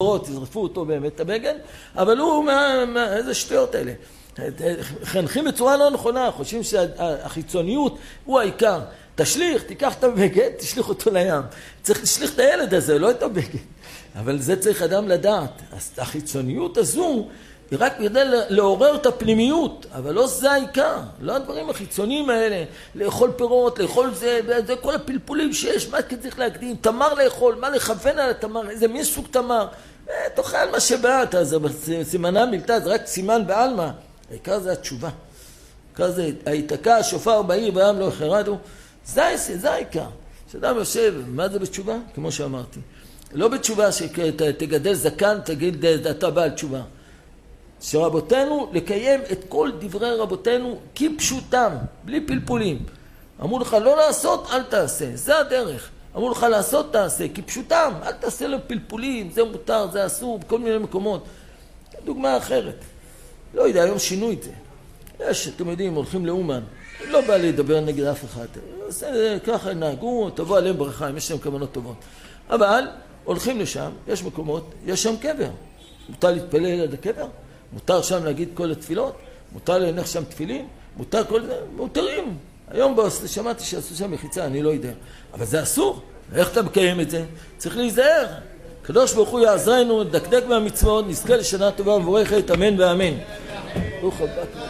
תזרפו אותו באמת את הבגד, אבל הוא, איזה שטויות האלה. חנכים בצורה לא נכונה, חושבים שהחיצוניות הוא העיקר. תשליך, תיקח את הבגד, תשליך אותו לים. צריך לשליך את הילד הזה, לא את הבגד. אבל זה צריך אדם לדעת. אז החיצוניות הזו היא רק כדי לעורר את הפנימיות, אבל לא זה העיקר. לא הדברים החיצוניים האלה, לאכול פירות, לאכול זה, זה כל הפלפולים שיש, מה צריך להקדים, תמר לאכול, מה לכוון על התמר, איזה מי סוג תמר. תאכל מה שבאת, אז סימנה מילתה, זה רק סימן בעלמא. העיקר זה התשובה. העיקר זה, היתקע השופר בעיר בעם לא החרדו. זה העיקר. שאדם יושב, מה זה בתשובה? כמו שאמרתי. לא בתשובה שתגדל זקן, תגיד אתה בעל תשובה. שרבותינו, לקיים את כל דברי רבותינו כפשוטם, בלי פלפולים. אמרו לך לא לעשות, אל תעשה. זה הדרך. אמרו לך לעשות, תעשה. כפשוטם, אל תעשה לו פלפולים, זה מותר, זה אסור, בכל מיני מקומות. דוגמה אחרת. לא יודע, היום שינו את זה. יש, אתם יודעים, הולכים לאומן. לא בא לדבר נגד אף אחד. ככה נהגו, תבוא עליהם ברכה, יש להם כוונות טובות. אבל הולכים לשם, יש מקומות, יש שם קבר. מותר להתפלל עד הקבר? מותר שם להגיד כל התפילות? מותר להניח שם תפילין? מותר כל זה? מותרים. היום שמעתי שעשו שם מחיצה, אני לא יודע. אבל זה אסור. איך אתה מקיים את זה? צריך להיזהר. קדוש ברוך הוא יעזרנו, דקדק מהמצוות, נזכה לשנה טובה ומבורכת, אמן ואמן. ברוך הבא.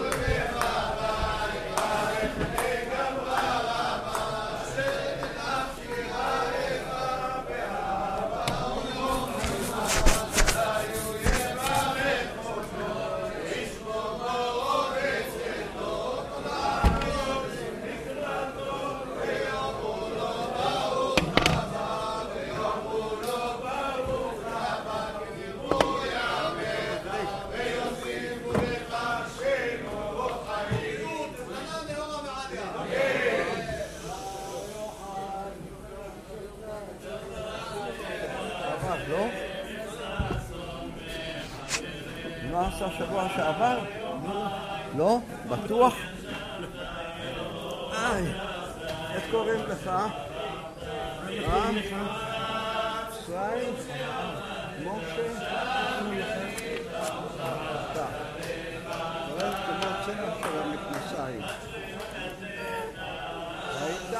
מה עשה שבוע שעבר? לא? בטוח? איך קוראים לך? ישראל? משה? אתה קוראים כמו צמח של המכנסיים. ראית?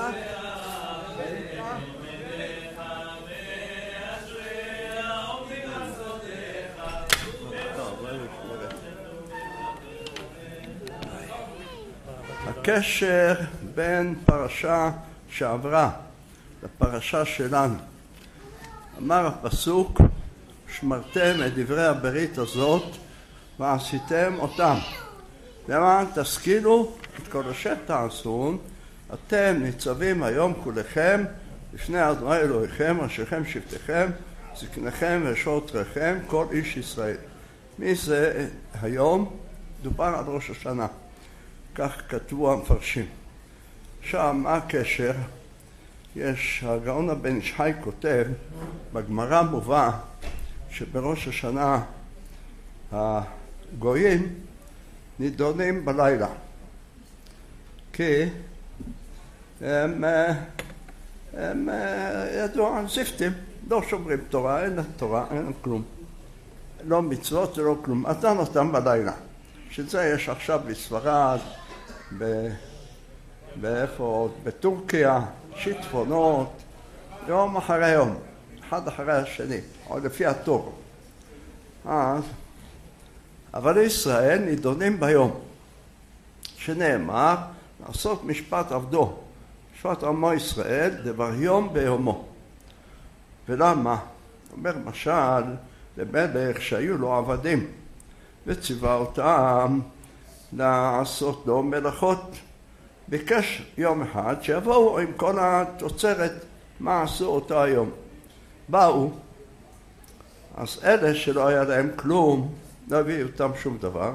הקשר בין פרשה שעברה לפרשה שלנו. אמר הפסוק, שמרתם את דברי הברית הזאת ועשיתם אותם. למען תשכילו את כל אשר תעשון, אתם ניצבים היום כולכם לפני אדוני אלוהיכם, ראשיכם שבטיכם, זקניכם ושותריכם, כל איש ישראל. מי זה היום? דובר על ראש השנה. כך כתבו המפרשים. שם מה הקשר? יש, הגאון הבן איש חי כותב, בגמרא מובא שבראש השנה הגויים נידונים בלילה. כי הם ידעו על זיפטים, לא שומרים תורה, אין תורה, אין כלום. לא מצוות ולא כלום. נתן אותם בלילה. שזה יש עכשיו בספרד, באיפה עוד? בטורקיה, שיטפונות, יום אחרי יום, אחד אחרי השני, או לפי התור. אבל ישראל נידונים ביום, שנאמר, לעשות משפט עבדו, משפט עמו ישראל, דבר יום ביומו. ולמה? אומר משל, למלך שהיו לו עבדים, וציווה אותם לעשות לו מלאכות. ביקש יום אחד שיבואו עם כל התוצרת מה עשו אותו היום. באו, אז אלה שלא היה להם כלום, לא הביאו אותם שום דבר,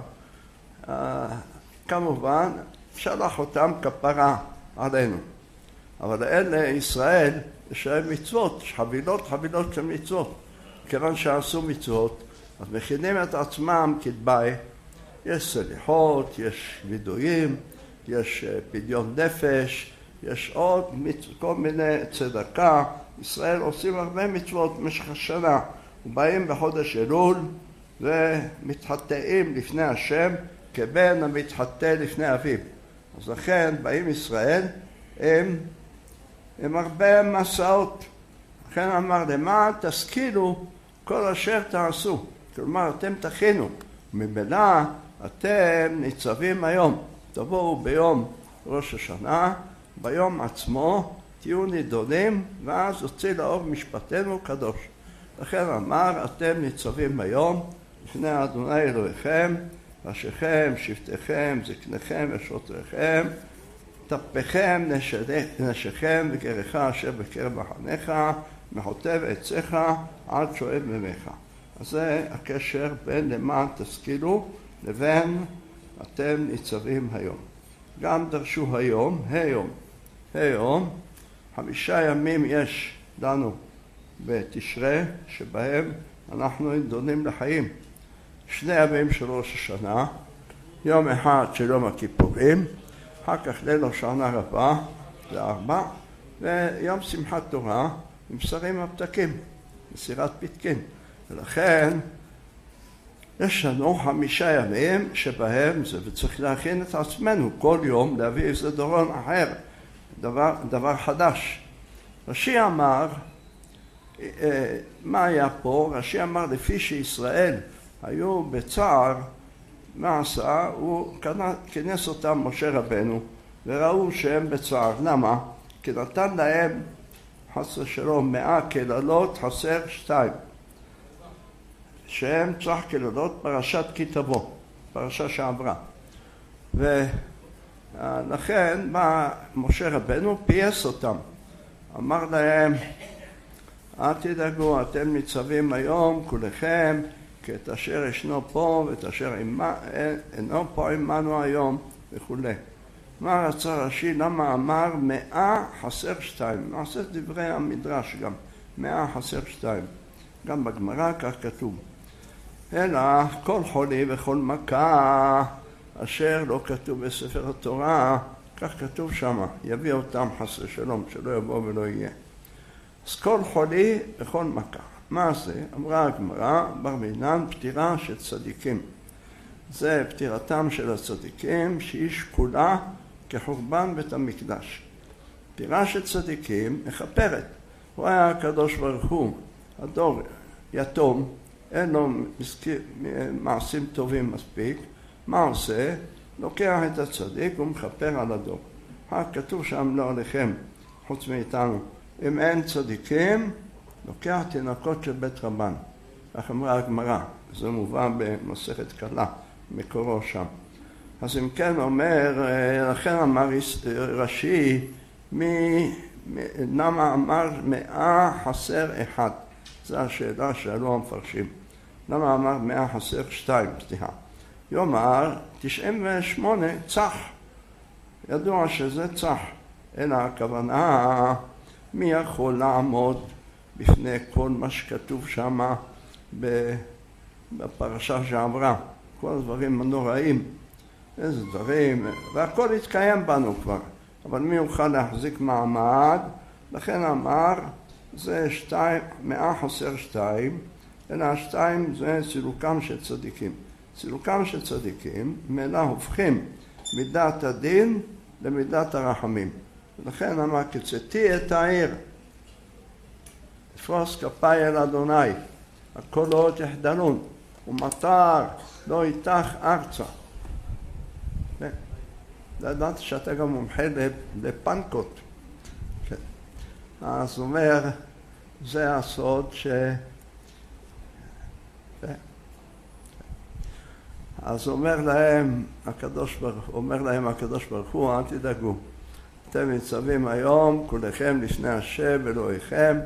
כמובן שלח אותם כפרה עלינו. אבל אלה ישראל יש להם מצוות, חבילות של מצוות. כיוון שעשו מצוות, אז מכינים את עצמם כדבעי. יש סליחות, יש וידויים, יש פדיון נפש, יש עוד כל מיני צדקה. ישראל עושים הרבה מצוות במשך השנה, ובאים בחודש אלול ומתחטאים לפני השם כבן המתחטא לפני אביו. אז לכן באים ישראל הם הרבה מסעות. לכן אמר למען תשכילו כל אשר תעשו. כלומר אתם תכינו. ממילא אתם ניצבים היום. תבואו ביום ראש השנה, ביום עצמו תהיו נידונים ואז יוצא לאור משפטנו קדוש. לכן אמר אתם ניצבים היום לפני אדוני אלוהיכם, ראשיכם, שבטיכם, זקניכם ושוטריכם, טפכם, נשיכם וגרך אשר בקרב מחניך, מחוטב עציך עד שואב ממך. אז זה הקשר בין למען תשכילו לבין אתם ניצבים היום. גם דרשו היום 5 ימים יש לנו בתשרי שבהם אנחנו נידונים לחיים. 2 ימים של ראש השנה, יום אחד של יום הכיפורים, אחר כך ליל הושענא רבה, זה 4, ויום שמחת תורה, מבשרים הפתקים, מסירת פתקין. ולכן יש לנו 5 ימים שבהם זה, וצריך להכין את עצמנו כל יום להביא איזה דורון אחר, דבר חדש. רש"י אמר, מה היה פה? רש"י אמר לפי שישראל היו בצער, מה עשה? הוא כנס אותם משה רבנו וראו שהם בצער. למה? כי נתן להם חס ושלום 100 קללות, חסר 2 שהם צח קללות פרשת כי תבוא, פרשה שעברה. ולכן בא משה רבנו פייס אותם, אמר להם אל תדאגו, אתם ניצבים היום כולכם כי את אשר ישנו פה ואת אשר אינו פה עמנו היום וכו'. מה רצה רש"י? למה אמר 100 חסר 2? נעשה דברי המדרש גם, 100 חסר 2, גם בגמרא כך כתוב. אלא כל חולי וכל מכה אשר לא כתוב בספר התורה, כך כתוב שם, יביא אותם חס ושלום, שלא יבוא ולא יהיה. אז כל חולי וכל מכה. מה זה? אמרה הגמרא, בר מינן, פטירה של צדיקים. זה פטירתם של הצדיקים שהיא שקולה כחורבן בית המקדש. פטירה של צדיקים מכפרת. הוא היה הקדוש ברוך הוא, הדור יתום, אין לו מעשים טובים מספיק. מה עושה? לוקח את הצדיק ומכפר על הדור. כתוב שם לא עליכם, חוץ מאיתנו. אם אין צדיקים, לוקח תינוקות של בית רבן. כך אמרה הגמרא, זה מובא במסכת קלה, מקורו שם. אז אם כן אומר, לכן אמר רש"י, למה אמר 100 חסר 1? זו השאלה שאלו המפרשים. למה אמר 100 חסר 2? סליחה. יאמר 98 צח. ידוע שזה צח. אלא הכוונה, מי יכול לעמוד בפני כל מה שכתוב שם בפרשה שעברה? כל הדברים הנוראים. איזה דברים, והכל התקיים בנו כבר. אבל מי יוכל להחזיק מעמד? לכן אמר, זה 100 חסר 2, אלא 2 זה סילוקם של צדיקים. סילוקם של צדיקים, ממילא הופכים מידת הדין למידת הרחמים. ולכן אמר, קצתי את העיר, אפרוס כפיי אל אדוני, הקולות יחדלון, ומטר לא איתך ארצה. לדעת שאתה גם מומחה לפנקות. אז אומר, זה הסוד אז אומר להם הקדוש ברוך הוא, אל תדאגו. אתם ניצבים היום, כולכם לפני השם אלוהיכם,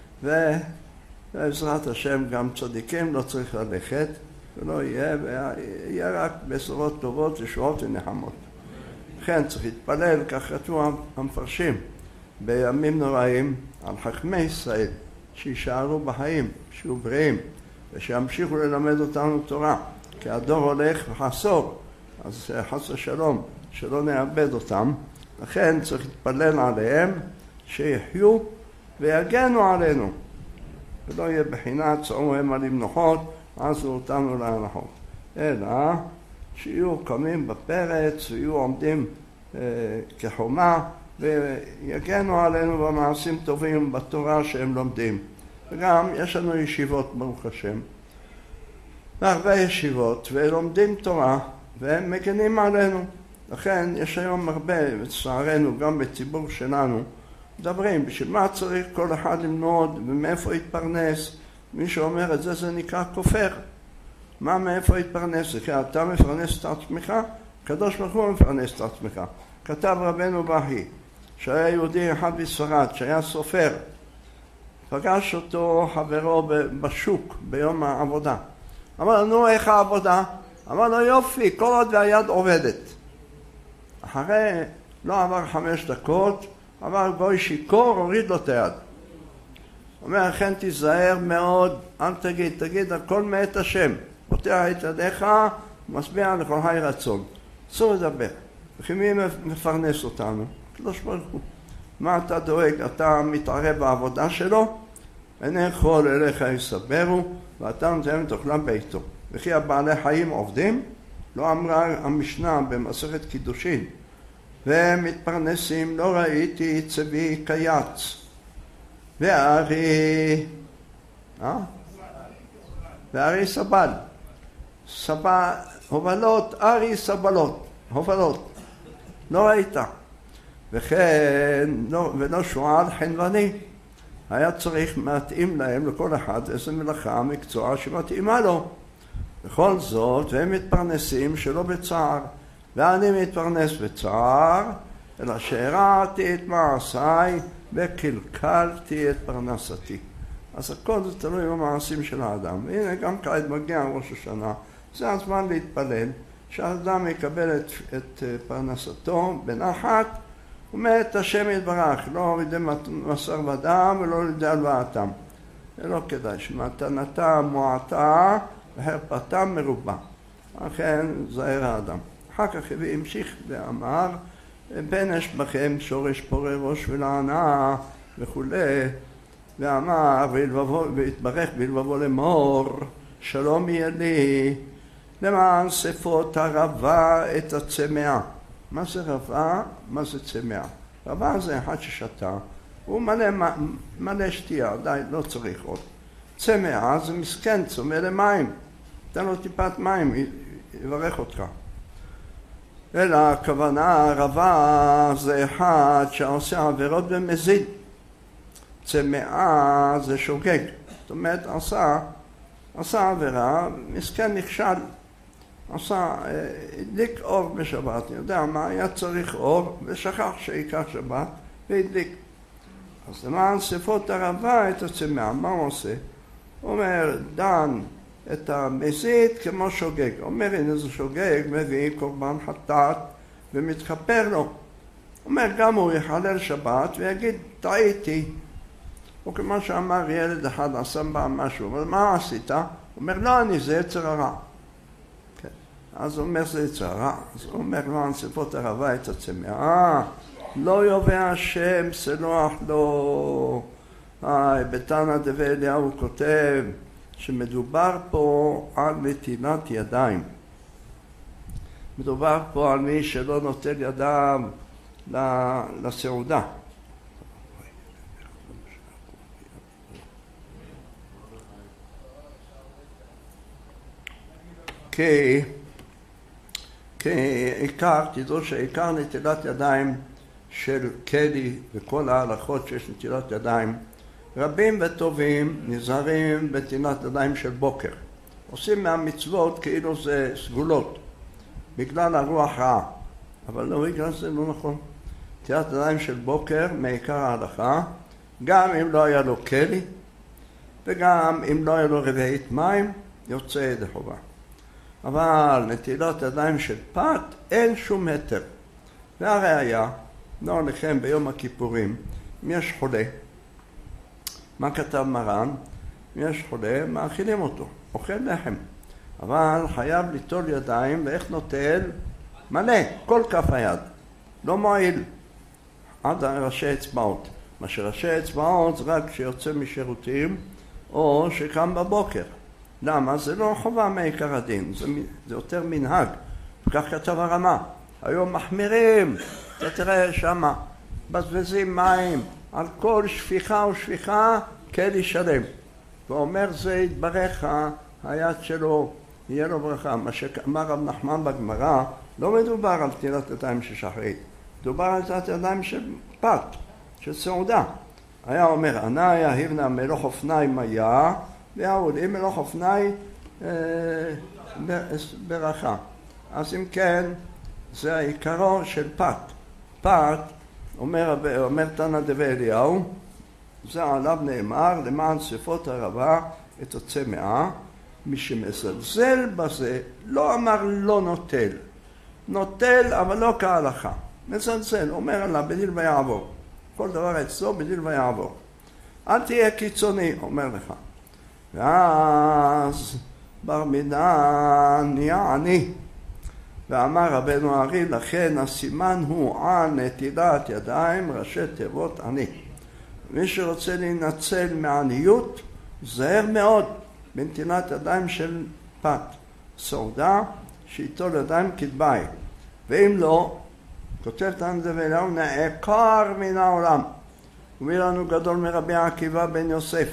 ובעזרת השם גם צדיקים לא צריך ללכת, ולא יהיה רק בשורות טובות, ישועות ונחמות. לכן צריך להתפלל, כך כתוב המפרשים, בימים נוראים על חכמי ישראל, שישארו בחיים, שיהיו בריאים, ושימשיכו ללמד אותנו תורה. כי הדור הולך וחסור, אז חס ושלום, שלא נאבד אותם. לכן צריך להתפלל עליהם, שיחיו ויגנו עלינו. ולא יהיה בחינת צאו המה למנוחות, עשו אותנו להנחות. אלא שיהיו קמים בפרץ, ויהיו עומדים כחומה, ויגנו עלינו במעשים טובים בתורה שהם לומדים. וגם יש לנו ישיבות, ברוך השם, והרבה ישיבות, ולומדים תורה, והם מגנים עלינו. לכן יש היום הרבה, וצערנו, גם בציבור שלנו, מדברים, בשביל מה צריך כל אחד למנוד, ומאיפה יתפרנס? מי שאומר את זה, זה נקרא כופר. מה מאיפה יתפרנס? זה כי אתה מפרנס את עצמך, הקדוש ברוך הוא מפרנס את עצמך. כתב רבנו בהי, שהיה יהודי אחד בספרד, שהיה סופר, פגש אותו חברו בשוק ביום העבודה. אמר לו, נו, איך העבודה? אמר לו, יופי, כל עוד והיד עובדת. אחרי, לא עבר 5 דקות, אמר גוי שיקור, הוריד לו את היד. אומר, לכן תיזהר מאוד, אל תגיד, הכל מאת השם. פותח את ידיך, משביע לכל היי רצון. אסור לדבר. וכי מי מפרנס אותנו? קדוש ברוך הוא. מה אתה דואג? אתה מתערב בעבודה שלו? עיני כל אליך יסברו, ואתה נותן תאכלם ביתו. וכי הבעלי חיים עובדים? לא אמרה המשנה במסכת קידושין. והם מתפרנסים, לא ראיתי צבי קייץ. וארי סבל. הובלות, ארי סבלות. הובלות. לא ראית. וכן, ולא שועל חנווני. היה צריך להתאים להם לכל אחד איזה מלאכה, מקצוע שמתאימה לו. בכל זאת, והם מתפרנסים שלא בצער. ואני מתפרנס בצער, אלא שהרעתי את מעשיי וקלקלתי את פרנסתי. אז הכל זה תלוי במעשים של האדם. והנה גם כעת מגיע ראש השנה, זה הזמן להתפלל, שהאדם יקבל את פרנסתו בנחת, ומת השם יתברך, לא לידי מסר ודם ולא לידי הלוואתם. זה לא כדאי, שמתנתם מועטה וחרפתם מרובה. לכן זהיר האדם. אחר כך המשיך ואמר, בן יש בכם שורש פורה ראש ולענה וכו', ואמר והתברך בלבבו לאמור, שלום יהיה לי למען שפות הרבה את הצמאה. מה זה רבה? מה זה צמאה? רבה זה אחד ששתה, הוא מלא שתייה, די, לא צריך עוד. צמאה זה מסכן, צומא למים, תן לו טיפת מים, יברך אותך. אלא הכוונה רבה זה אחד שעושה עבירות במזיד. צמאה זה שוגג. זאת אומרת, עשה עבירה, מסכן נכשל. הדליק אור בשבת. אני יודע מה, היה צריך אור ושכח שיקח שבת והדליק. אז למען שפות הרבה את הצמאה, מה הוא עושה? הוא אומר, דן את המזיד כמו שוגג. אומר, הנה זה שוגג, מביא קורבן חטאת ומתכפר לו. אומר, גם הוא יחלל שבת ויגיד, טעיתי. או כמו שאמר ילד אחד, עשה בה משהו. אבל מה עשית? הוא אומר, לא, אני זה יצר הרע. כן. אז הוא אומר, זה יצר הרע. אז הוא אומר, לא, אנשפות הרבה את הצמאה. לא יובע השם, סלוח לו. בתנא דבי אליהו הוא כותב, שמדובר פה על נטילת ידיים. מדובר פה על מי שלא נוטל ידיו לסעודה. כי עיקר, תדעו שעיקר נטילת ידיים של כלי וכל ההלכות שיש נטילת ידיים, רבים וטובים נזהרים בנטילת ידיים של בוקר. עושים מהמצוות כאילו זה סגולות, בגלל הרוח רעה. אבל לא, בגלל זה לא נכון. נטילת ידיים של בוקר מעיקר ההלכה, גם אם לא היה לו כלי, וגם אם לא היה לו רבעית מים, יוצא ידי חובה. אבל נטילת ידיים של פת אין שום היתר. והראיה, נאמר לכם ביום הכיפורים, אם יש חולה, מה כתב מרן? אם יש חולה, מאכילים אותו, אוכל לחם. אבל חייב ליטול ידיים, ואיך נוטל? מלא, כל כף היד. לא מועיל. עד ראשי אצבעות. מה שראשי אצבעות זה רק כשיוצא משירותים, או שקם בבוקר. למה? זה לא חובה מעיקר הדין, זה יותר מנהג. וכך כתב הרמה. היום מחמירים, אתה תראה שמה, בזבזים מים, על כל שפיכה ושפיכה כלי שלם. ואומר זה יתברך היד שלו, יהיה לו ברכה. מה שאמר רב נחמן בגמרא, לא מדובר על נטילת ידיים של שחרית, מדובר על נטילת ידיים של פת, של סעודה. היה אומר, עניה היבנה מלוך אופני מיה, והעולים מלוך אופני ברכה. אז אם כן, זה העיקרו של פת. פת, אומר תנא דבי אליהו, זה עליו נאמר, למען שפות הרבה את הצמאה, מי שמזלזל בזה, לא אמר לא נוטל. נוטל, אבל לא כהלכה. מזלזל, אומר עליו, בדיל ויעבור. כל דבר אצלו, בדיל ויעבור. אל תהיה קיצוני, אומר לך. ואז בר מינן נהיה עני. ואמר רבנו הארי, לכן הסימן הוא על נטילת ידיים, ראשי תיבות עני. מי שרוצה להינצל מעניות, זהר מאוד בנטילת ידיים של פת. סעודה, שיטול ידיים כדבעי. ואם לא, כותב תנא דבי אליהו, נעקר מן העולם. ומי לנו גדול מרבי עקיבא בן יוסף,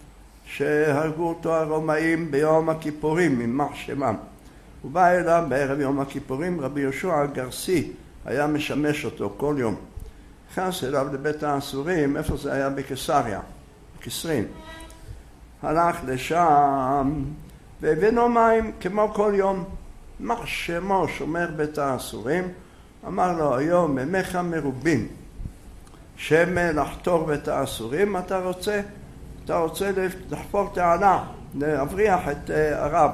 שהרגו אותו הרומאים ביום הכיפורים, יימח שמם. הוא בא אליו בערב יום הכיפורים, רבי יהושע הגרסי היה משמש אותו כל יום. נכנס אליו לבית האסורים, איפה זה היה? בקיסריה, בקיסרין. הלך לשם והבאנו מים כמו כל יום. יימח שמו שומר בית האסורים, אמר לו, היום מימיך מרובים, שמן לחתור בית האסורים, אתה רוצה לחפור תעלה, להבריח את הרב.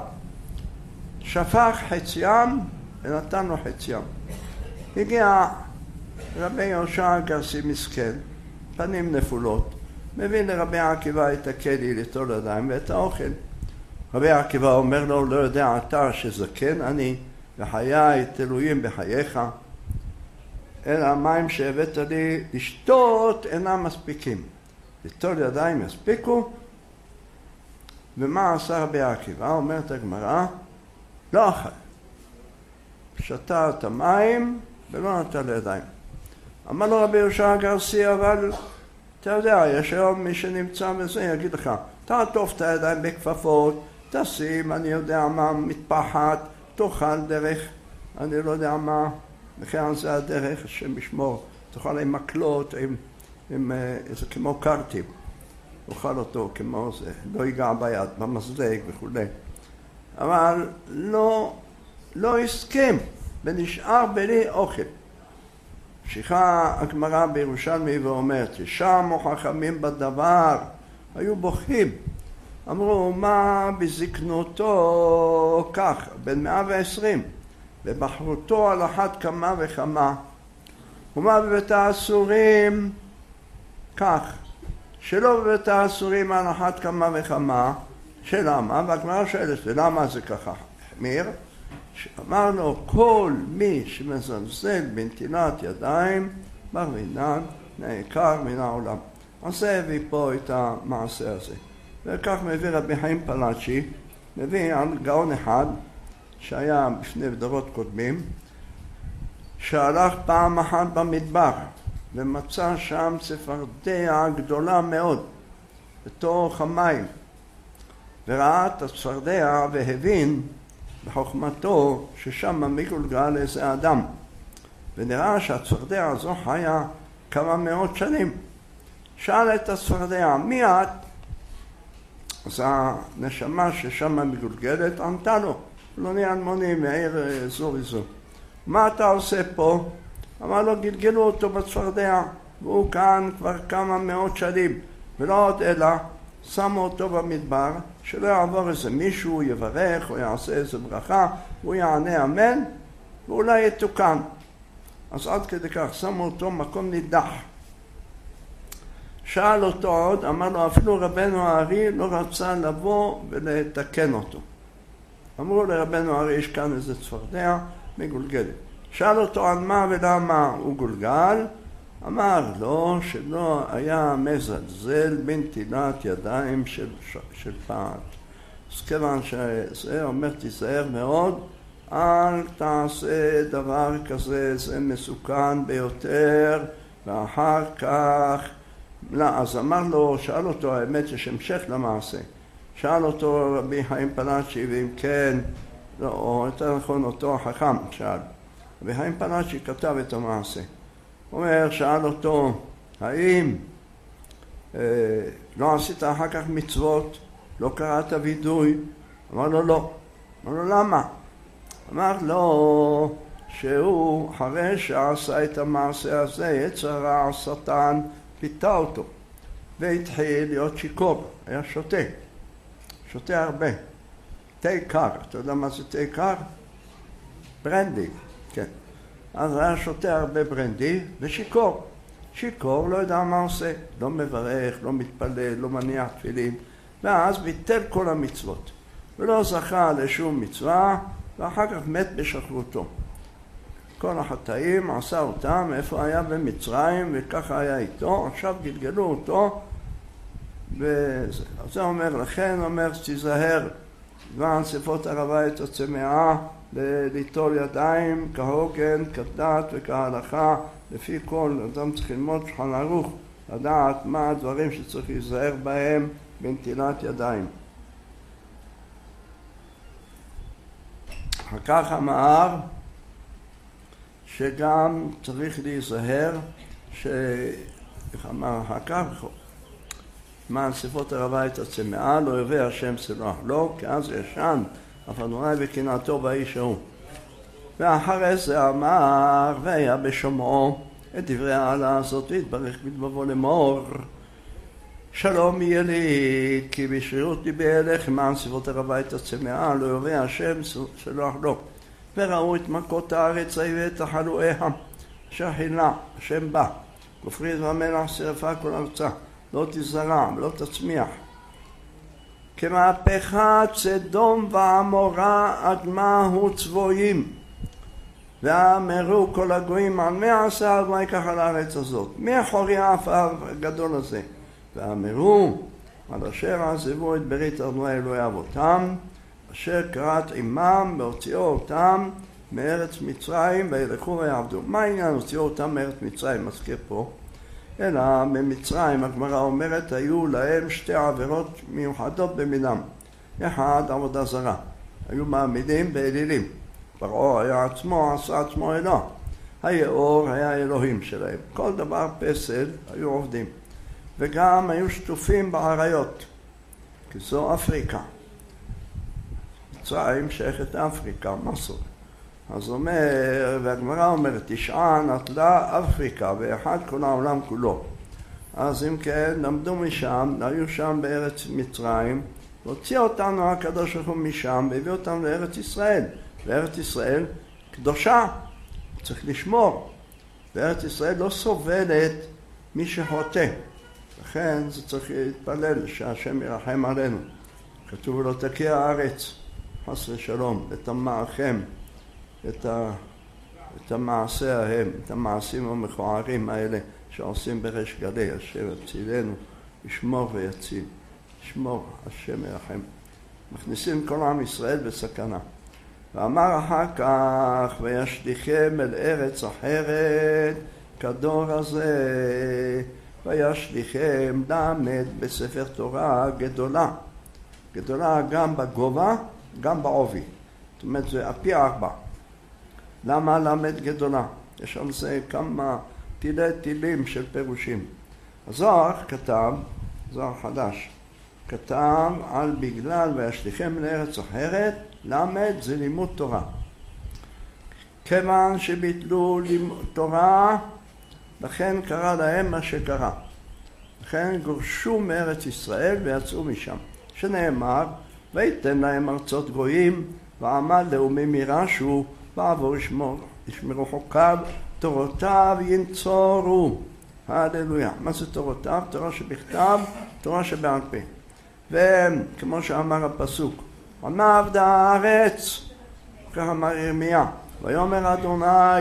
שפך חציים ונתן לו חציים. הגיע רבי יהושע הגרסי מסכן, פנים נפולות, מביא לרבי עקיבא את הכלי ליטול ידיים ואת האוכל. רבי עקיבא אומר לו, לא יודע אתה שזקן אני, וחיי את אלוהים בחייך, אלא המים שהבאת לי לשתות אינם מספיקים. ליטול ידיים יספיקו. ומה עשה רבי עקיבא? אומרת הגמרא, לא אכל. שתה את המים ולא נטל ידיים. אמר לו רבי יהושע הגרסי, אבל אתה יודע, יש היום מי שנמצא בזה, יגיד לך, תעטוף את הידיים בכפפות, תשים, אני יודע מה, מטפחת, תאכל דרך, אני לא יודע מה, וכן זה הדרך, השם ישמור, תאכל עם מקלות, זה כמו קרטים, תאכל אותו כמו זה, לא ייגע ביד, במזלג וכו'. אבל לא הסכים, ונשאר בלי אוכל. ממשיכה הגמרא בירושלמי ואומרת, ששמו חכמים בדבר, היו בוכים. אמרו, מה בזקנותו כך, בן 120, ובחרותו על אחת כמה וכמה, ומה בבית האסורים כך, שלא בבית האסורים על אחת כמה וכמה, שלמה? והגמרא שואלת, ולמה זה ככה? החמיר? אמרנו, כל מי שמזלזל בנטילת ידיים, בר מינן, נעקר מן העולם. אז זה הביא פה את המעשה הזה. וכך מביא רבי חיים פלאצ'י, מביא על גאון אחד, שהיה בפני דורות קודמים, שהלך פעם אחת במדבר, ומצא שם צפרדע גדולה מאוד, בתוך המים. וראה את הצפרדע והבין בחוכמתו ששם מגולגל איזה אדם. ונראה שהצפרדע הזו חיה כמה מאות שנים. שאל את הצפרדע, מי את? אז הנשמה ששם מגולגלת ענתה לו, פלוני אלמוני מהעיר זו וזו. מה אתה עושה פה? אמר לו, גלגלו אותו בצפרדע, והוא כאן כבר כמה מאות שנים, ולא עוד אלא, שמו אותו במדבר, שלא יעבור איזה מישהו, יברך או יעשה איזה ברכה, הוא יענה אמן, ואולי יתוקן. אז עד כדי כך, שמו אותו מקום נידח. שאל אותו עוד, אמר לו, אפילו רבנו הארי לא רצה לבוא ולתקן אותו. אמרו לרבנו הארי, יש כאן איזה צפרדע מגולגלת. שאל אותו על מה ולמה הוא גולגל, אמר לו שלא היה מזלזל בנטילת ידיים של פת. אז כיוון שזה אומר תיזהר מאוד, אל תעשה דבר כזה, זה מסוכן ביותר, ואחר כך, לא, אז אמר לו, שאל אותו, האמת יש המשך למעשה, שאל אותו רבי חיים פלאצ'י, ואם כן, לא, או יותר נכון אותו החכם שאל, רבי חיים פלאצ'י כתב את המעשה, אומר, שאל אותו, האם לא עשית אחר כך מצוות, לא קראת וידוי? אמר לו לא. אמר לו למה? אמר לו שהוא אחרי שעשה את המעשה הזה, יצר הרע השטן פיתה אותו והתחיל להיות שיכור, היה שותה הרבה, תה קר. אתה יודע מה זה תה קר? ברנדי, כן. אז היה שותה הרבה ברנדי ושיכור. שיכור לא יודע מה עושה, לא מברך, לא מתפלל, לא מניח תפילין, ואז ביטל כל המצוות ולא זכה לשום מצווה, ואחר כך מת בשחרותו. כל החטאים עשה אותם איפה היה במצרים, וככה היה איתו, עכשיו גלגלו אותו, וזה זה אומר לכן, אומר תיזהר ועל שפות הרבית הצמאה ליטול ידיים כהוגן, כדת וכהלכה, לפי כל אדם צריך ללמוד שולחן ערוך, לדעת מה הדברים שצריך להיזהר בהם בנטילת ידיים. אחר כך אמר שגם צריך להיזהר איך אמר אחר כך, למען שפות הרבית הצמאה לא יביא השם סלוח לו, כי אז ישן אף אדוני וקנאתו באיש ההוא. ואחרי זה אמר והיה בשומעו את דברי העלה הזאת והתברך בלבבו לאמור, שלום יהיה לי כי בשרירות ליבי אליך, למען שפות הרבית הצמאה לא יביא השם סלוח לו. וראו את מכות הארץ ואת תחלואיה אשר חילה השם בא, כופרית ומלח שרפה כל ארצה, לא תזרע ולא תצמיח. כמהפכת סדום ועמורה אדמה צבויים, ואמרו כל הגויים על מי עשה אדוני ייקח על הארץ הזאת, מי חורי העפר הגדול הזה, ואמרו על אשר עזבו את ברית אדוני אלוהי אבותם אשר קראת עמם והוציאו אותם מארץ מצרים וילכו ויעבדו. מה העניין הוציאו אותם מארץ מצרים? מזכיר פה, אלא במצרים הגמרא אומרת היו להם שתי עבירות מיוחדות במינם. אחד, עבודה זרה, היו מעמידים באלילים, פרעה היה עצמו, עשה עצמו אלוה, היאור היה האלוהים שלהם, כל דבר פסל היו עובדים, וגם היו שטופים בעריות, כי זו אפריקה, מצרים שייכת לאפריקה, מסור. אז אומר, והגמרא אומרת, 9 נטלה אפריקה ואחד כל העולם כולו. אז אם כן, למדו משם, היו שם בארץ מצרים, והוציא אותנו הקדוש ברוך הוא משם, והביא אותנו לארץ ישראל. וארץ ישראל קדושה, צריך לשמור. וארץ ישראל לא סובלת מי שחוטא. לכן זה צריך להתפלל שהשם ירחם עלינו. כתוב לו תקיע הארץ, חס ושלום, ותמאכם את המעשה ההם, את המעשים המכוערים האלה שעושים בריש גלי. השם יצילנו, ישמור ויציל, ישמור, השם ירחם. מכניסים כל עם ישראל בסכנה. ואמר אחר כך, וישליכם אל ארץ אחרת כדור הזה, וישליכם למד בספר תורה גדולה. גדולה גם בגובה, גם בעובי. זאת אומרת, זה פי 4. למה למד גדולה? יש על זה כמה טילים של פירושים. הזוהר כתב, זוהר חדש, כתב על בגלל וישליכם לארץ אחרת, למד זה לימוד תורה. כיוון שביטלו לימוד תורה, לכן קרה להם מה שקרה. לכן גורשו מארץ ישראל ויצאו משם. שנאמר, ויתן להם ארצות גויים, ועמד לאומים ירשו, ועבור ישמרו חוקיו, תורותיו ינצורו. הללויה. מה זה תורותיו? תורה שבכתב, תורה שבעל פה. וכמו שאמר הפסוק, ענה עבדה הארץ, כך אמר ירמיה, ויאמר אדוני,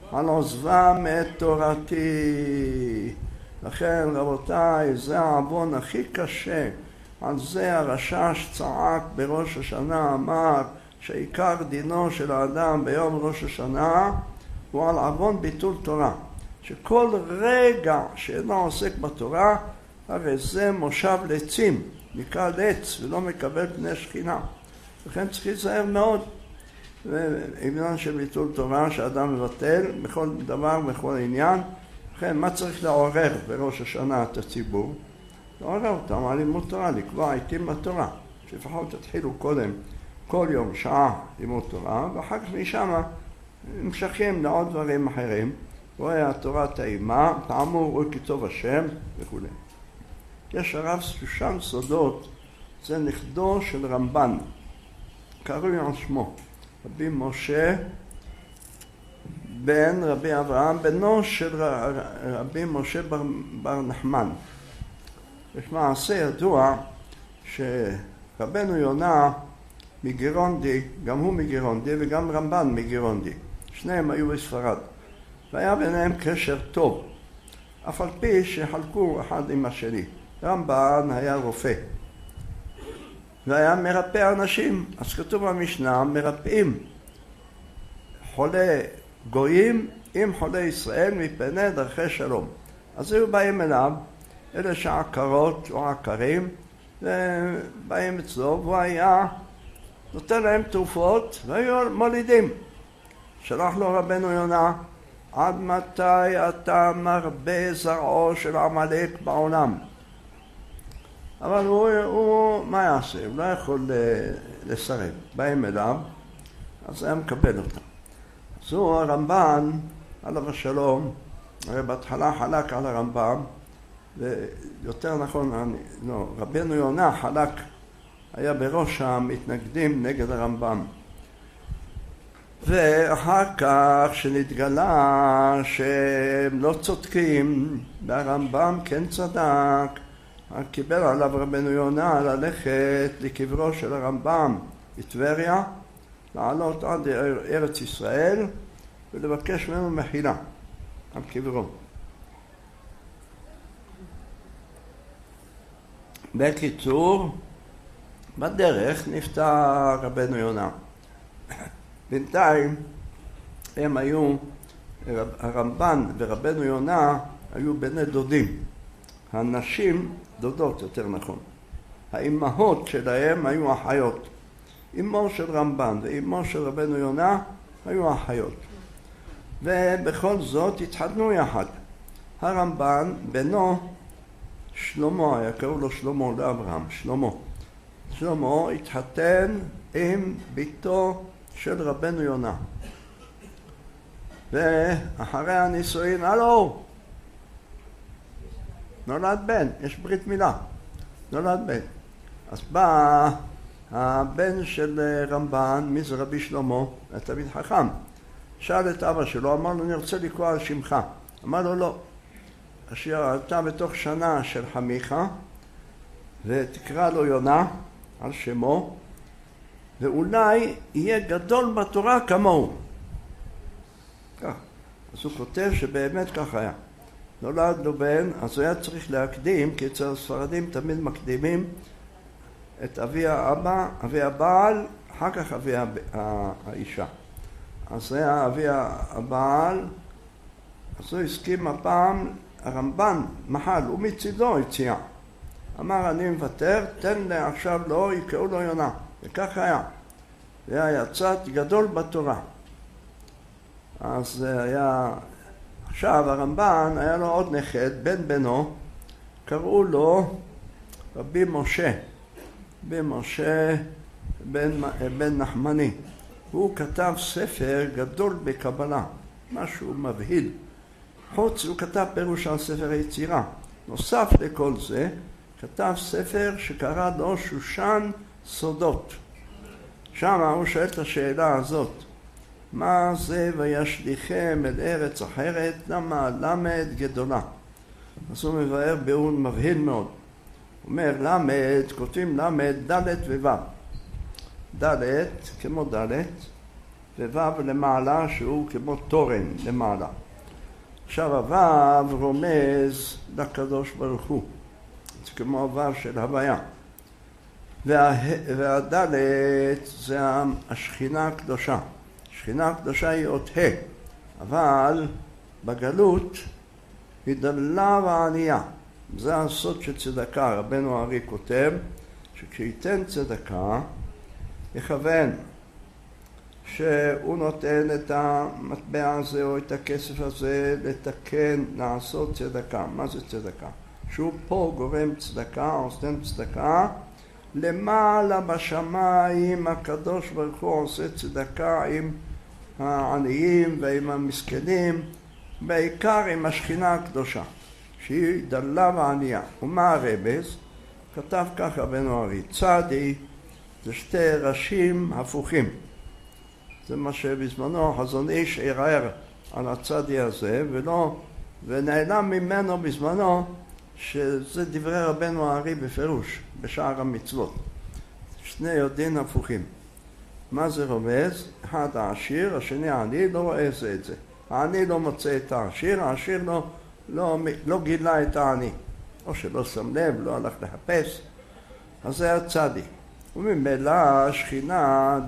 על עוזבם את תורתי. לכן רבותיי, זה העוון הכי קשה. על זה הרשש צעק בראש השנה, אמר שעיקר דינו של האדם ביום ראש השנה הוא על עוון ביטול תורה. שכל רגע שאינו עוסק בתורה, הרי זה מושב לעצים, נקרא לעץ ולא מקבל פני שכינה. לכן צריך להיזהר מאוד. ועניין של ביטול תורה שאדם מבטל בכל דבר, בכל עניין. לכן מה צריך לעורר בראש השנה את הציבור? לעורר אותם על לימוד תורה, לקבוע עיתים לתורה. שלפחות תתחילו קודם כל יום שעה לימוד תורה, ואחר כך משם המשכים לעוד דברים אחרים. רואה התורה טעימה, טעמו רואה כי טוב השם וכו'. יש הרב שושן סודות, זה נכדו של רמב"ן, קרוי על שמו, רבי משה בן רבי אברהם, בנו של רבי משה בר נחמן. יש מעשה ידוע שרבנו יונה מגירונדי, גם הוא מגירונדי וגם רמב"ן מגירונדי, שניהם היו בספרד, והיה ביניהם קשר טוב, אף על פי שחלקו אחד עם השני. רמב"ן היה רופא והיה מרפא אנשים, אז כתוב במשנה, מרפאים חולי גויים עם חולי ישראל מפני דרכי שלום. אז היו באים אליו, אלה שעקרות או עקרים, ובאים אצלו, והוא היה נותן להם תרופות והיו מולידים. שלח לו רבנו יונה, עד מתי אתה מרבה זרעו של עמלק בעולם? אבל הוא מה יעשה? הוא לא יכול לסרב. באים אליו, אז היה מקבל אותם. אז הוא הרמב"ן, עליו השלום, הרי בהתחלה חלק על הרמב"ם, ויותר נכון, רבנו יונה חלק, היה בראש המתנגדים נגד הרמב"ם. ואחר כך שנתגלה שהם לא צודקים, והרמב"ם כן צדק, קיבל עליו רבנו יונה ללכת לקברו של הרמב"ם בטבריה, לעלות עד ארץ ישראל ולבקש ממנו מחילה על קברו. בקיצור, בדרך נפטר רבנו יונה. בינתיים הם היו, הרמב"ן ורבנו יונה היו בני דודים. הנשים, דודות יותר נכון. האימהות שלהם היו אחיות. אמו של רמב"ן ואמו של רבנו יונה היו אחיות. ובכל זאת התחתנו יחד. הרמב"ן, בנו, שלמה, היה קראו לו שלמה, לא אברהם, שלמה. שלמה התחתן עם ביתו של רבנו יונה. ואחרי הנישואין, הלו, נולד בן, יש ברית מילה, נולד בן. אז בא הבן של רמב"ן, מי זה רבי שלמה, תלמיד חכם, שאל את אבא שלו, אמר לו, אני רוצה לקרוא על שמך. אמר לו, לא. אשר אתה בתוך שנה של חמיך, ותקרא לו יונה על שמו, ואולי יהיה גדול בתורה כמוהו. כך. אז הוא כותב שבאמת כך היה. נולד לו בן, אז הוא היה צריך להקדים, כי אצל הספרדים תמיד מקדימים את אבי האבא, אבי הבעל, אחר כך אבי האישה. אז זה היה אבי הבעל, אז הוא הסכים הפעם, הרמב"ן מחל, הוא מצידו הציע. אמר, אני מוותר, תן לי עכשיו לו, יקראו לו יונה. וכך היה. זה היה יצאת גדול בתורה. אז זה היה... עכשיו הרמב"ן היה לו עוד נכד, בן בנו, קראו לו רבי משה. רבי משה בן נחמני. הוא כתב ספר גדול בקבלה, משהו מבהיל. חוץ הוא כתב פירוש על ספר היצירה. נוסף לכל זה, כתב ספר שקרא לו שושן סודות. שם הוא שואל את השאלה הזאת, מה זה וישליכם אל ארץ אחרת, למה למד גדולה? אז הוא מבאר ביאור מבהיל מאוד. הוא אומר למד, כותבים למד ד' וו'. ד' כמו ד' ווו למעלה שהוא כמו תורן למעלה. עכשיו הוו רומז לקדוש ברוך הוא, זה כמו הוו של הוויה. והדלת זה השכינה הקדושה. השכינה הקדושה היא אות ה', אבל בגלות היא דלה וענייה. זה הסוד של צדקה. רבנו הארי כותב שכשייתן צדקה יכוון שהוא נותן את המטבע הזה או את הכסף הזה לתקן, לעשות צדקה. מה זה צדקה? שהוא פה גורם צדקה, עושה צדקה, למעלה בשמיים הקדוש ברוך הוא עושה צדקה עם העניים ועם המסכנים, בעיקר עם השכינה הקדושה, שהיא דלה וענייה. ומה הרמז? כתב ככה רבנו הארי, צדי זה שתי ראשים הפוכים. זה מה שבזמנו חזון איש ערער על הצדי הזה, ונעלם ממנו בזמנו שזה דברי רבנו הארי בפירוש, בשער המצוות. שני יודעים הפוכים. מה זה רומז? אחד העשיר, השני העני, לא רואה זה את זה. העני לא מוצא את העשיר, העשיר לא גילה את העני. או שלא שם לב, לא הלך לחפש. אז זה הצדי. וממילא השכינה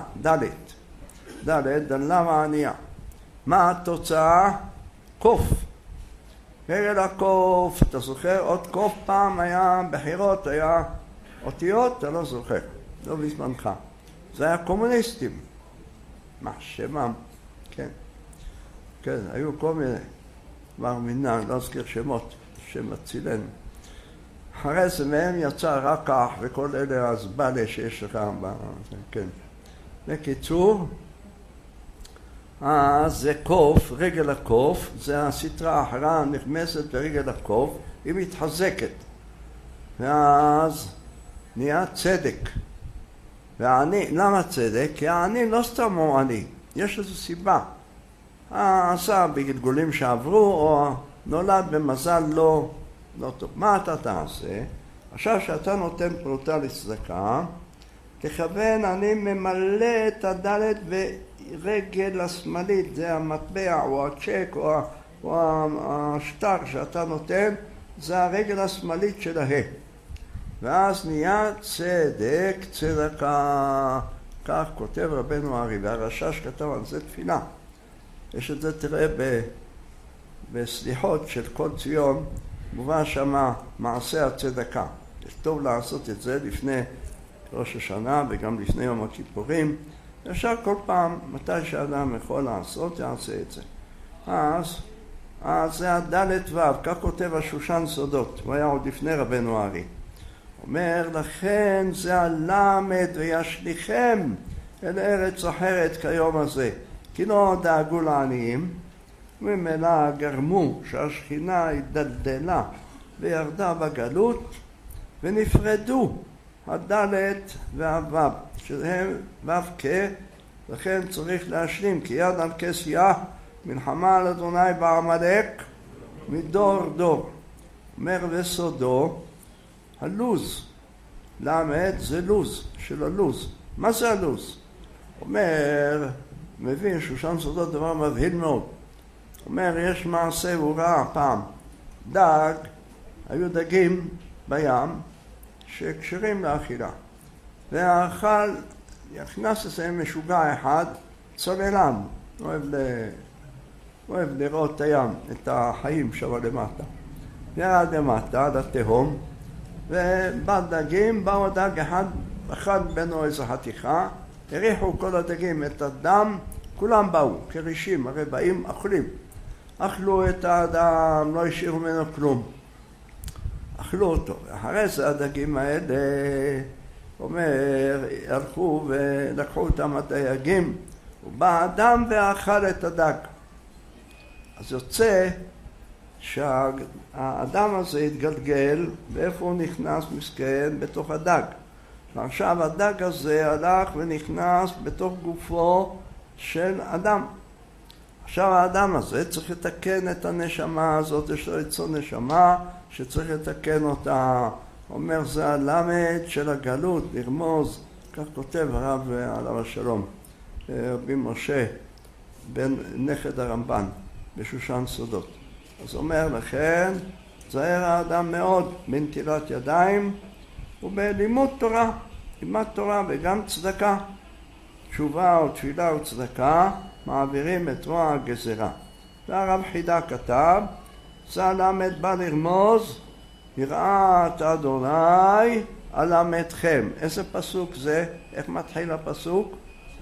דלה וענייה. מה התוצאה? קוף. רגל הקוף, אתה זוכר? עוד קוף פעם היה בחירות, היה אותיות, אתה לא זוכר, לא בזמנך. זה היה קומוניסטים. מה שמם? כן. כן, היו כל מיני. כבר מינן, לא אזכיר שמות, שמצילנו. אחרי זה מהם יצא רקח וכל אלה הזבלה שיש לך. כן. בקיצור, זה קוף, רגל הקוף, זה הסתרה האחרה נכנסת ברגל הקוף, היא מתחזקת. ואז נהיה צדק. והעני, למה צדק? כי העני לא סתם הוא עני, יש איזו סיבה. עשה בגלגולים שעברו, או נולד במזל לא טוב. מה אתה תעשה? עכשיו שאתה נותן פרוטה לצדקה, תכוון, אני ממלא את הדלת ברגל השמאלית, זה המטבע או הצ'ק או השטר שאתה נותן, זה הרגל השמאלית של ההא. ואז נהיה צדק, צדקה. כך כותב רבנו הארי, והרש"ש כתב על זה תפילה. יש את זה, תראה, בסליחות של כל ציון, מובא שמה מעשה הצדקה. יש טוב לעשות את זה לפני ראש השנה וגם לפני יום הכיפורים. אפשר כל פעם, מתי שאדם יכול לעשות, יעשה את זה. אז זה הדלת וו, כך כותב השושן סודות, הוא היה עוד לפני רבנו הארי. אומר, לכן זה הלמד וישליכם אל ארץ אחרת כיום הזה. כי לא דאגו לעניים, וממילא גרמו שהשכינה התדלדלה וירדה בגלות, ונפרדו הדלת והוו, שהם וו כ, לכן צריך להשלים, כי יד על כסייה, מלחמה על אדוני בעמלק, מדור דור. אומר וסודו, הלוז, למד זה לוז, של הלוז. מה זה הלוז? אומר, מבין שושן סודות דבר מבהיל מאוד. אומר, יש מעשה, הוא ראה פעם, דג, היו דגים בים שקשרים לאכילה. והאכל, יכנס לזה משוגע אחד, צוללן, אוהב לראות את הים, את החיים שם למטה. ירד למטה, עד התהום, ובא דגים, באו דג אחד בנו איזו חתיכה, הריחו כל הדגים את הדם, כולם באו, כרישים, הרי באים, אכלים. אכלו את האדם, לא השאירו ממנו כלום. אכלו אותו. אחרי זה הדגים האלה, אומר, הלכו ולקחו אותם הדייגים, ובא האדם ואכל את הדג. אז יוצא שהאדם הזה התגלגל, ואיפה הוא נכנס מסכן? בתוך הדג. ועכשיו הדג הזה הלך ונכנס בתוך גופו של אדם. עכשיו האדם הזה צריך לתקן את הנשמה הזאת, יש לו רצון נשמה שצריך לתקן אותה. אומר, זה הלמד של הגלות, לרמוז, כך כותב הרב עליו השלום. רבי משה, בן נכד הרמב"ן, בשושן סודות. אז אומר לכן, זהר האדם מאוד בנטילת ידיים ובלימוד תורה, לימוד תורה וגם צדקה. תשובה או תפילה או צדקה מעבירים את רוע הגזרה. והרב חידה כתב, זה למד בא לרמוז, יראת אדוני אלמדכם. איזה פסוק זה? איך מתחיל הפסוק?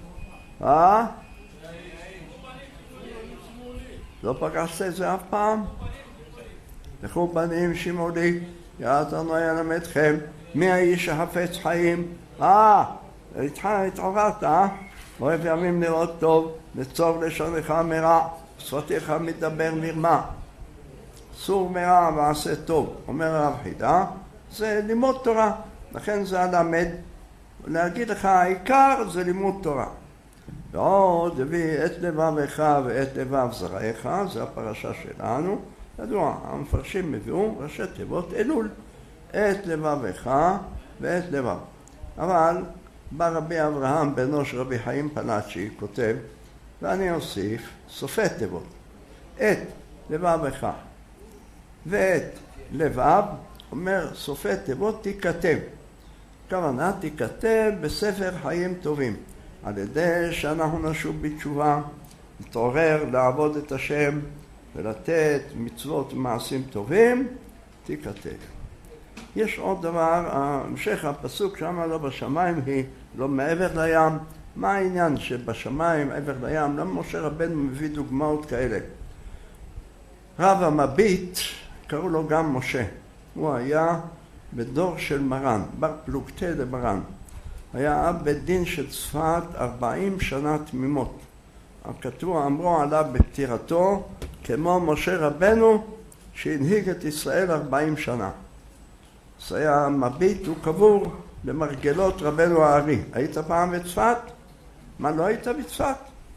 לא פגשת את זה אף פעם? לכו בנים שמעו לי, יראת אדוני אלמדכם. מי האיש החפץ חיים? התעוררת, אוהב ימים לראות טוב, לצור לשונך מרע, שפתיך מדבר מרמה. סור מרע ועשה טוב. אומר הרב חידה, זה לימוד תורה. לכן זה הלמד. להגיד לך, העיקר זה לימוד תורה. ועוד הביא את לבבך ואת לבב זרעך, זה הפרשה שלנו. ידוע, המפרשים הביאו ראשי תיבות אלול. את לבבך ואת לבב. אבל בא רבי אברהם בנו של רבי חיים פלאצ'י, כותב, ואני אוסיף סופי תיבות. את לבבך ואת לבב, אומר סופי תיבות תיכתב. כוונה תיכתב בספר חיים טובים. על ידי שאנחנו נשוב בתשובה, נתעורר לעבוד את השם ולתת מצוות ומעשים טובים, תיכתב. יש עוד דבר, המשך הפסוק שם לא בשמיים היא לא מעבר לים. מה העניין שבשמיים מעבר לים? למה משה רבנו מביא דוגמאות כאלה? רב המביט, קראו לו גם משה. הוא היה בדור של מרן, בר פלוגתא למרן. היה אב בית דין של צפת 40 שנה תמימות. הכתוב אמרו עליו בפטירתו כמו משה רבנו שהנהיג את ישראל 40 שנה. זה היה מביט, הוא קבור למרגלות רבנו הארי. היית פעם בצפת? מה, לא היית בצפת?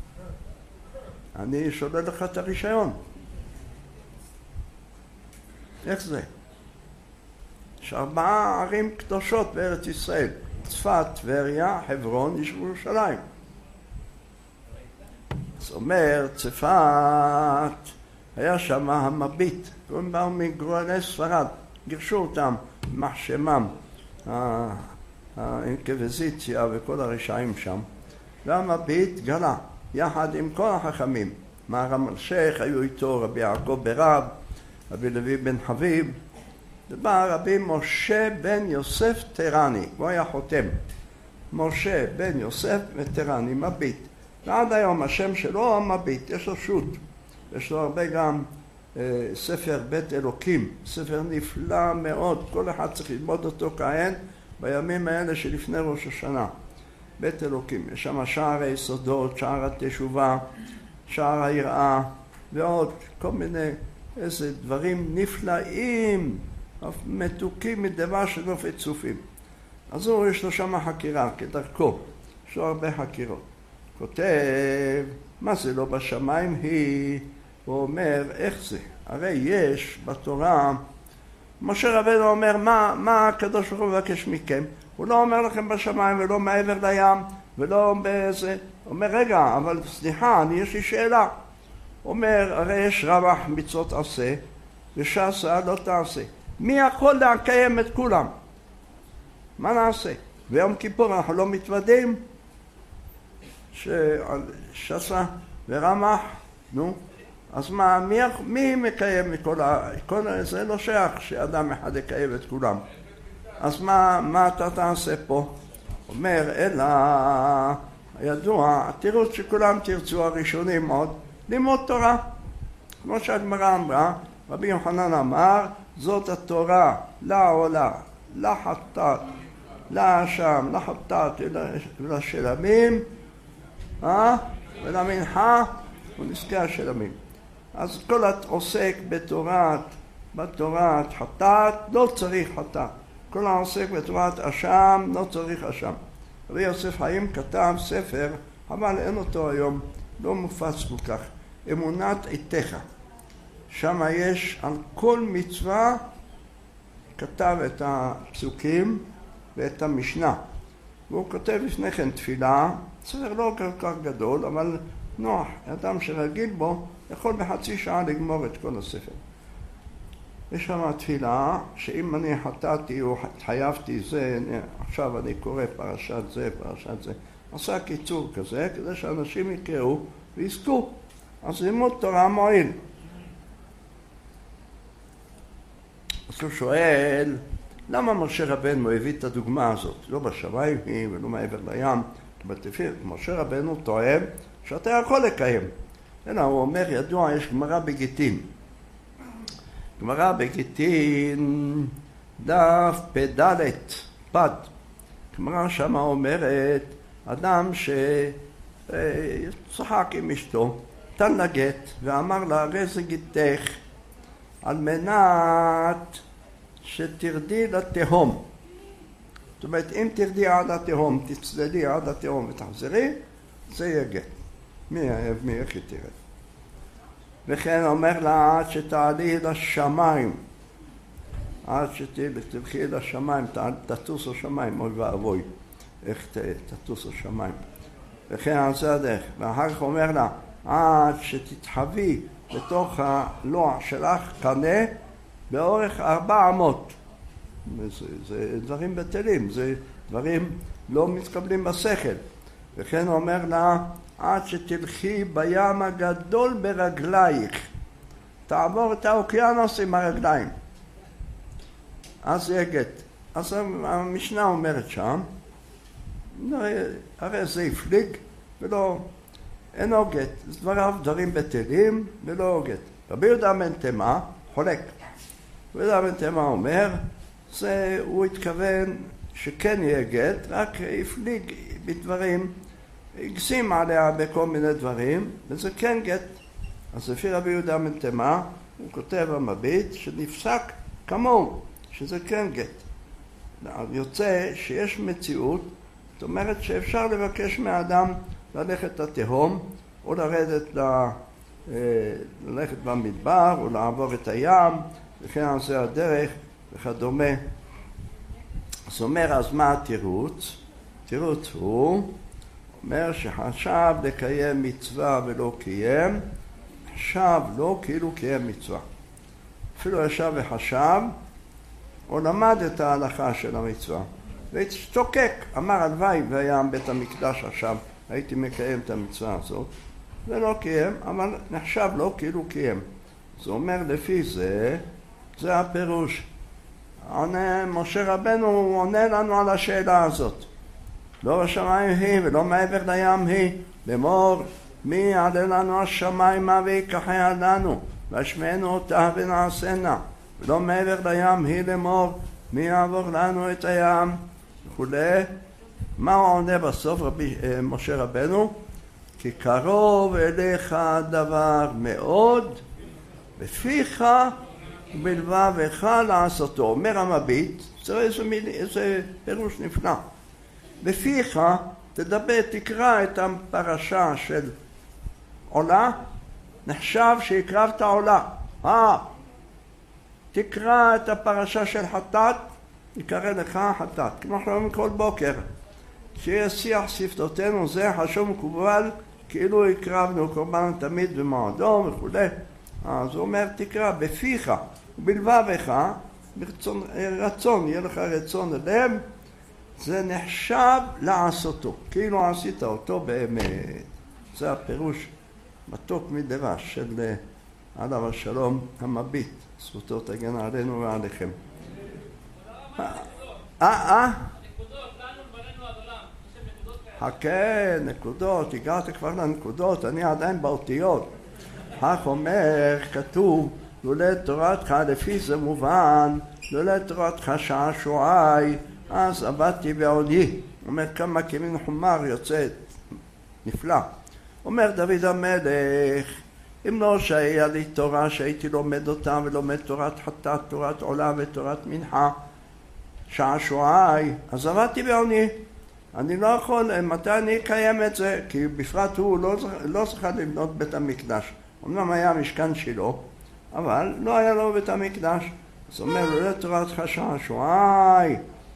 אני שולל לך את הרישיון. איך זה? יש 4 ערים קדושות בארץ ישראל. צפת, טבריה, חברון, ירושלים. זאת אומרת, צפת, היה שם המביט. הם באו מגרועני ספרד. גירשו אותם, מחשמם, האינקוויזיציה וכל הרשעים שם. והמביט גלה, יחד עם כל החכמים. מהר"ם אלשיך, היו איתו רבי יעקב ברב, רבי לוי בן חביב. ובא רבי משה בן יוסף טרני, הוא היה חותם. משה בן יוסף וטרני, מביט. ועד היום השם שלו המביט, יש לו שו"ת. יש לו הרבה גם ספר בית אלוקים, ספר נפלא מאוד, כל אחד צריך ללמוד אותו כהן בימים האלה שלפני ראש השנה. בית אלוקים, יש שם שער היסודות, שער התשובה, שער היראה ועוד כל מיני איזה דברים נפלאים, מתוקים מדבר של נופת צופים. אז הוא יש לו שם חקירה כדרכו, יש לו הרבה חקירות. כותב, מה זה לא בשמיים היא? הוא אומר, איך זה? הרי יש בתורה, משה רבנו אומר, מה הקדוש ברוך הוא מבקש מכם? הוא לא אומר לכם בשמיים ולא מעבר לים ולא באיזה, הוא אומר, רגע, אבל סליחה, יש לי שאלה. הוא אומר, הרי יש רבח מצוות עשה ושעשה לא תעשה. מי יכול לקיים את כולם? מה נעשה? ביום כיפור אנחנו לא מתוודים ששעשה ורמח, נו, אז מי מקיים כל זה לא שייך שאדם אחד יקיים את כולם. אז מה אתה תעשה פה? אומר, אלא ידוע, התירוץ שכולם תרצו הראשונים עוד, לימוד תורה. כמו שהגמרא אמרה, רבי יוחנן אמר, זאת התורה לעולה, לחטאת, לאשם, לחטאת ולשלמים, ולמנחה ונזכי השלמים. אז כל העוסק בתורת חטאת לא צריך חטאת. כל העוסק בתורת אשם לא צריך אשם. רבי יוסף חיים כתב ספר, אבל אין אותו היום, לא מופץ כל כך, אמונת עתיך. שם יש על כל מצווה, כתב את הפסוקים ואת המשנה. והוא כותב לפני כן תפילה, ספר לא כל כך גדול, אבל נוח, אדם שרגיל בו יכול בחצי שעה לגמור את כל הספר. יש שם תפילה שאם אני חטאתי או התחייבתי זה, עכשיו אני קורא פרשת זה, פרשת זה. עשה קיצור כזה כדי שאנשים יקראו ויזכו. אז לימוד תורה מועיל. אז הוא שואל, למה משה רבנו הביא את הדוגמה הזאת? לא בשמיים היא ולא מעבר לים. משה רבנו טוען שאתה יכול לקיים. אלא הוא אומר, ידוע, יש גמרא בגיטין. גמרא בגיטין, דף פדלת, פד. גמרא שמה אומרת, אדם שצחק עם אשתו, נתן לה גט ואמר לה, הרי זה גיטך, על מנת שתרדי לתהום. זאת אומרת, אם תרדי עד התהום, תצללי עד התהום ותחזרי, זה יהיה גט. מי איך היא תרד? וכן אומר לה, עד שתעלי לשמיים, עד שתלכי לשמיים, תטוס לשמיים, אוי ואבוי, איך תטוס לשמיים. וכן על זה הדרך. ואחר כך אומר לה, עד שתתחווי בתוך הלוע שלך קנה באורך 400. זה דברים בטלים, זה דברים לא מתקבלים בשכל. וכן אומר לה, עד שתלכי בים הגדול ברגלייך, תעבור את האוקיינוס עם הרגליים. אז זה גט. אז המשנה אומרת שם, הרי זה הפליג ולא, אינו גט. זה דברים בטלים ולא גט. רבי יהודה בן תימא חולק. רבי יהודה בן תימא אומר, הוא התכוון שכן יהיה גט, רק הפליג בדברים, הגזים עליה בכל מיני דברים, וזה כן גט. אז לפי רבי יהודה בן תימא, הוא כותב במביט שנפסק כמוהו, שזה כן גט. יוצא שיש מציאות, זאת אומרת שאפשר לבקש מהאדם ללכת לתהום, או ללכת במדבר, או לעבור את הים, וכן על זה הדרך וכדומה. אז אומר, אז מה התירוץ? תירוץ הוא, אומר שחשב לקיים מצווה ולא קיים, חשב לא כאילו קיים מצווה. אפילו ישב וחשב, או למד את ההלכה של המצווה. והצטוקק, אמר הלוואי והיה בית המקדש עכשיו, הייתי מקיים את המצווה הזאת, ולא קיים, אבל נחשב לא כאילו קיים. זה אומר לפי זה, זה הפירוש. משה רבנו עונה לנו על השאלה הזאת. לא בשמיים היא ולא מעבר לים היא, לאמור מי יעלה לנו השמיימה ויקחה לנו, והשמענו אותה ונעשנה, ולא מעבר לים היא לאמור מי יעבור לנו את הים וכולי. מה הוא עונה בסוף משה רבנו? כי קרוב אליך הדבר מאוד, בפיך ובלבבך לעשותו. אומר המביט, איזה פירוש נפלא. בפיך תדבר, תקרא את הפרשה של עולה, נחשב שהקרבת עולה. תקרא את הפרשה של חטאת, יקרא לך חטאת. כמו שאומרים כל בוקר, שיהיה שיח שפתותינו, זה חשוב מקובל, כאילו הקרבנו קורבן תמיד במועדו וכו'. אז הוא אומר, תקרא בפיך ובלבבך, רצון, יהיה לך רצון ללב, זה נחשב לעשותו, כאילו עשית אותו באמת. זה הפירוש מתוק מדרש של עליו השלום המביט, זכותו תגן עלינו ועליכם. חכה, נקודות, הגעת כבר לנקודות, אני עדיין באותיות. כך אומר, כתוב, לולא תורתך, לפי זה מובן, לולא תורתך שעשועי, אז עבדתי בעודי. אומר, כמה כמין חומר יוצאת, נפלא. אומר דוד המלך, אם לא שהיה לי תורה שהייתי לומד אותה ולומד תורת חטאת, תורת עולה ותורת מנחה, שעשועי, אז עבדתי בעודי. אני לא יכול, מתי אני אקיים את זה? כי בפרט הוא לא זכה לבנות בית המקדש. אמנם היה משכן שלו, אבל לא היה לו בית המקדש. אז אומר לו, לתורתך שעשועי,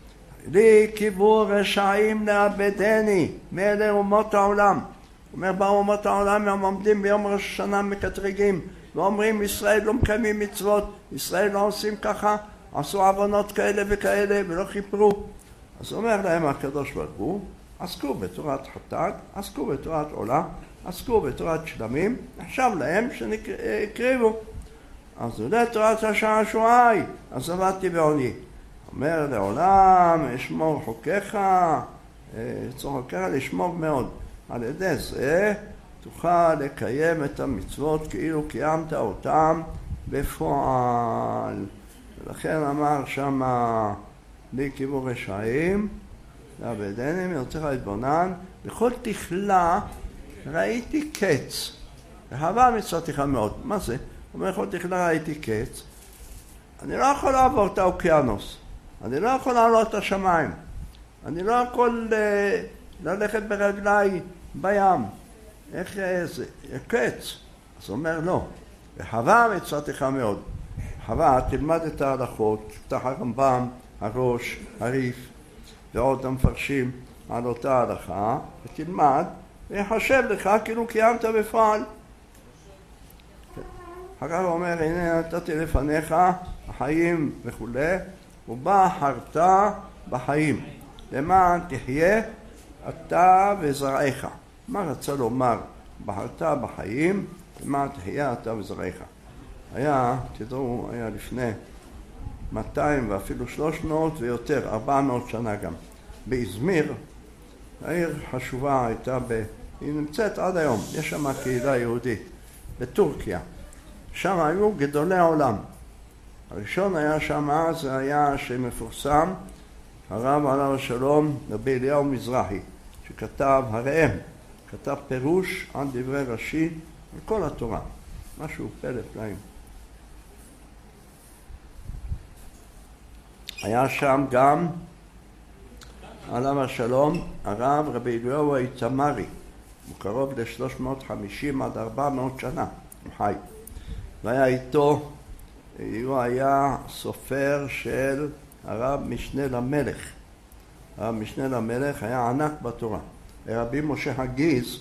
לי קיוו רשעים לאבדני מאלה אומות העולם. אומר, באו אומות העולם, הם עומדים ביום ראש השנה מקטרגים ואומרים, ישראל לא מקיימים מצוות, ישראל לא עושים ככה, עשו עוונות כאלה וכאלה ולא חיפרו. אז אומר להם הקדוש ברוך הוא, עסקו בתורת חטאת, עסקו בתורת עולה, עסקו בתורת שלמים, נחשב להם שנקריבו. אז זה תורת השעשועי, אז עבדתי בעוני. אומר לעולם, אשמור חוקיך, חוקיך לשמור מאוד. על ידי זה תוכל לקיים את המצוות כאילו קיימת אותם בפועל. ולכן אמר שמה, לי קיוו רשעים, לאבדני מרצך להתבונן, בכל תכלה ראיתי קץ. אהבה מצוותיך מאוד. מה זה? אומר, בכל תכלה ראיתי קץ. אני לא יכול לעבור את האוקיינוס. אני לא יכול לעלות את השמיים. אני לא יכול ללכת ברגליי בים. איך זה? קץ. אז הוא אומר, לא. אהבה מצוותיך מאוד. אהבה, תלמד את ההלכות, תפתח הרמב"ם, הראש, הריף, ועוד המפרשים על אותה הלכה, ותלמד, ויחשב לך כאילו קיימת בפועל. הרב אומר, הנה נתתי לפניך החיים וכו', ובחרת בחיים, למען תחיה אתה וזרעך. מה רצה לומר? בחרת בחיים, למען תחיה אתה וזרעך. היה, תדעו, היה לפני 200 ואפילו 300 ויותר, 400 שנה גם. באזמיר, העיר חשובה הייתה, היא נמצאת עד היום, יש שם קהילה יהודית, בטורקיה. שם היו גדולי העולם. הראשון היה שם, זה היה שמפורסם, הרב עליו השלום, רבי אליהו מזרחי, שכתב הראם, כתב פירוש על דברי רש"י, על כל התורה. משהו פלא פלאים. היה שם גם, עליו השלום, הרב רבי אליהו האיתמרי, הוא קרוב ל-350 עד 400 שנה, הוא חי. והיה איתו, הוא היה סופר של הרב משנה למלך. הרב משנה למלך היה ענק בתורה. רבי משה הגיז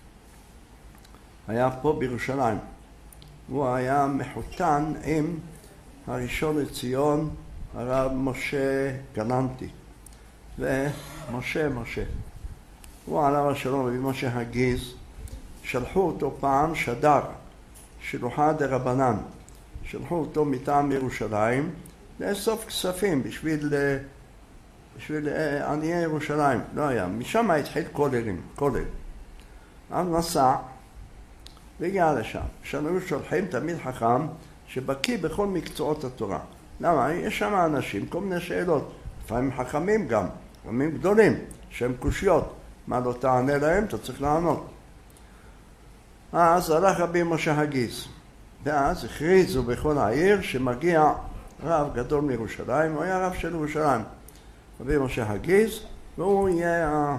היה פה בירושלים. הוא היה מחותן עם הראשון לציון, הרב משה גלנטי. ומשה, הוא עליו השלום, רבי משה הגיז, שלחו אותו פעם שדר, שלוחה דרבנן. שלחו אותו מטעם ירושלים לאסוף כספים בשביל עניי ירושלים. לא היה. משם התחיל כולל. אז נסע והגיע לשם. כשאנו שולחים תמיד חכם שבקיא בכל מקצועות התורה. למה? יש שם אנשים, כל מיני שאלות. לפעמים חכמים גם, חכמים גדולים, שהם קושיות. מה לא תענה להם? אתה צריך לענות. אז הלך רבי משה הגיז. ואז הכריזו בכל העיר שמגיע רב גדול מירושלים, הוא היה רב של ירושלים, רבי משה הגיז, והוא יהיה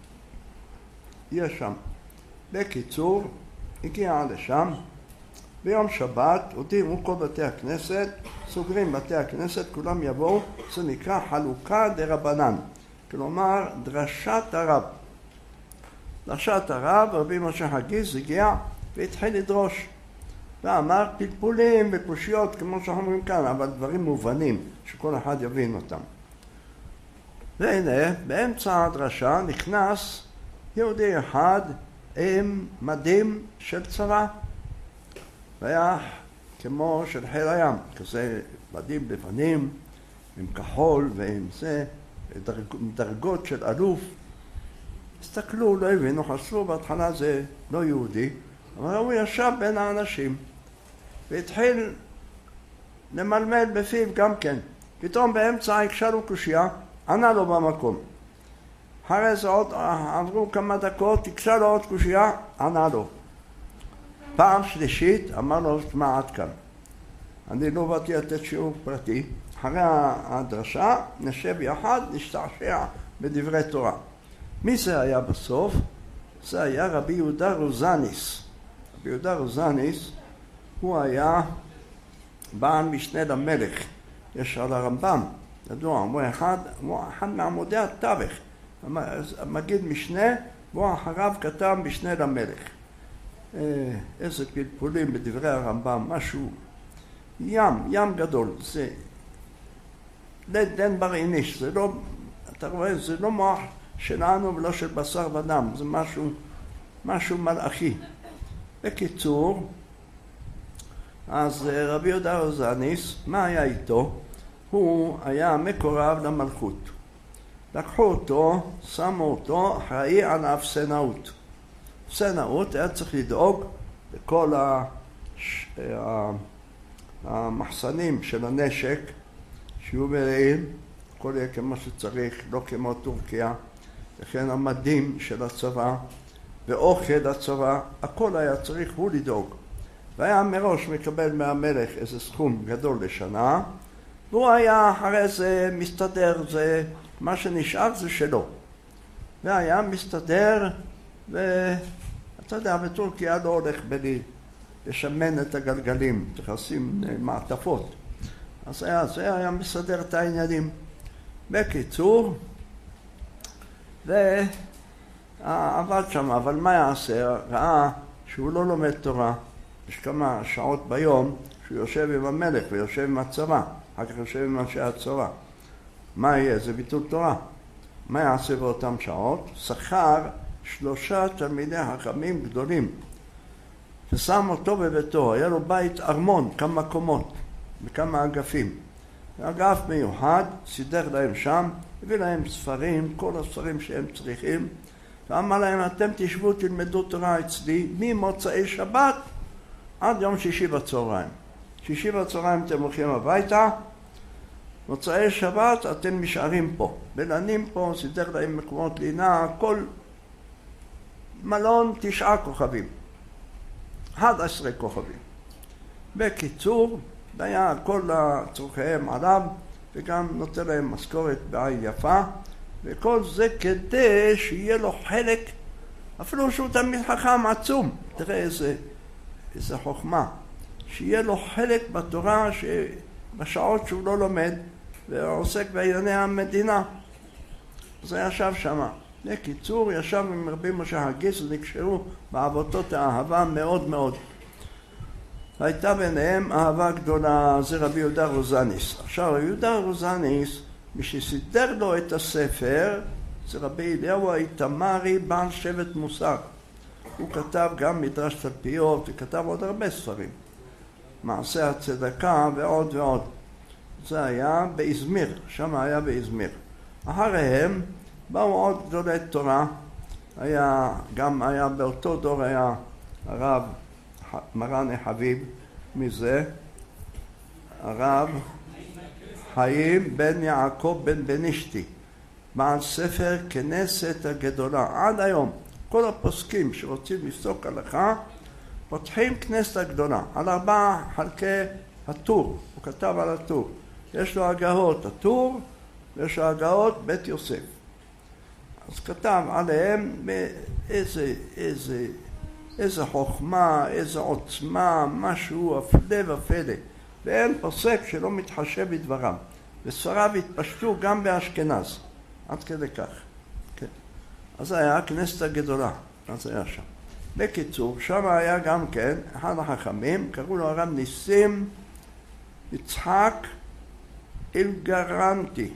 שם. בקיצור, הגיע לשם, ביום שבת הודיעו כל בתי הכנסת, סוגרים בתי הכנסת, כולם יבואו, זה נקרא חלוקה דרבנן, כלומר דרשת הרב. דרשת הרב, רבי משה הגיז הגיע והתחיל לדרוש. ואמר פלפולים וקושיות כמו שאנחנו אומרים כאן, אבל דברים מובנים שכל אחד יבין אותם. והנה, באמצע הדרשה נכנס יהודי אחד עם מדים של צבא. והיה כמו של חיל הים, כזה מדים לבנים עם כחול ועם זה, דרגות של אלוף. הסתכלו, לא הבינו, חשבו בהתחלה זה לא יהודי, אבל הוא ישב בין האנשים והתחיל למלמל בפיו גם כן. פתאום באמצע הקשה לו קושיה, ענה לו במקום. אחרי זה עוד עברו כמה דקות, הקשה לו עוד קושיה, ענה לו. פעם שלישית אמר לו, תשמע עד כאן. אני לא באתי לתת שיעור פרטי. אחרי הדרשה נשב יחד, נשתעשע בדברי תורה. מי זה היה בסוף? זה היה רבי יהודה רוזניס. רבי יהודה רוזניס הוא היה בעל משנה למלך. יש על הרמב"ם ידוע, הוא אחד מעמודי התווך, המגיד משנה, והוא אחריו כתב משנה למלך. איזה פלפולים בדברי הרמב"ם, משהו, ים גדול, זה דן בר איניש, זה לא, אתה רואה, זה לא מוח שלנו ולא של בשר ודם, זה משהו מלאכי. בקיצור, אז רבי יהודה רוזניס, מה היה איתו? הוא היה מקורב למלכות. לקחו אותו, שמו אותו אחראי על האפסנאות. אפסנאות היה צריך לדאוג לכל המחסנים של הנשק, שיהיו מלאים, הכל יהיה כמו שצריך, לא כמו טורקיה, לכן המדים של הצבא ואוכל הצבא, הכל היה צריך הוא לדאוג. והיה מראש מקבל מהמלך איזה סכום גדול לשנה, והוא היה אחרי זה מסתדר, זה מה שנשאר זה שלו. והיה מסתדר, ואתה יודע, בטורקיה לא הולך לשמן את הגלגלים, צריך לשים מעטפות. אז זה היה מסדר את העניינים. בקיצור, ועבד שם, אבל מה יעשה? ראה שהוא לא לומד תורה. יש כמה שעות ביום שהוא יושב עם המלך ויושב עם הצבא, אחר כך יושב עם אנשי הצבא. מה יהיה? זה ביטול תורה. מה יעשה באותם שעות? שכר 3 תלמידי חכמים גדולים, ושם אותו בביתו. היה לו בית ארמון, כמה קומות, בכמה אגפים. אגף מיוחד, סידר להם שם, הביא להם ספרים, כל הספרים שהם צריכים, ואמר להם, אתם תשבו, תלמדו תורה אצלי, ממוצאי שבת עד יום שישי בצהריים. שישי בצהריים אתם הולכים הביתה, מוצאי שבת אתם נשארים פה. בלנים פה, סידר להם מקומות לינה, כל מלון 9 כוכבים. 11 כוכבים. בקיצור, היה כל צורכיהם עליו, וגם נותן להם משכורת בעין יפה, וכל זה כדי שיהיה לו חלק, אפילו שהוא תלמיד חכם עצום. תראה איזה חוכמה. שיהיה לו חלק בתורה בשעות שהוא לא לומד, ועוסק בענייני המדינה. זה ישב שם. בקיצור, ישב עם רבי משה הגיס, ונקשרו בעבותות האהבה מאוד מאוד. הייתה ביניהם אהבה גדולה, זה רבי יהודה רוזניס. עכשיו, רבי יהודה רוזניס, מי שסידר לו את הספר, זה רבי אליהו האיתמרי, בעל שבט מוסר. הוא כתב גם מדרש תלפיות, וכתב עוד הרבה ספרים. מעשה הצדקה ועוד ועוד. זה היה באזמיר, שם היה באזמיר. אחריהם באו עוד גדולי תורה. היה באותו דור היה הרב מרן חביב, מזה הרב חיים בן יעקב בן בנישתי, בעל ספר כנסת הגדולה. עד היום כל הפוסקים שרוצים לפסוק הלכה פותחים כנסת הגדולה על 4 חלקי הטור. הוא כתב על הטור, יש לו הגהות הטור ויש לו הגהות בית יוסף. אז כתב עליהם איזה חוכמה, איזה עוצמה, משהו הפלא ופלא. ואין פוסק שלא מתחשב בדברם. וספריו התפשטו גם באשכנז, עד כדי כך. כן. אז היה הכנסת הגדולה, אז היה שם. בקיצור, שם היה גם כן אחד החכמים, קראו לו הרב ניסים יצחק אלגרנטי.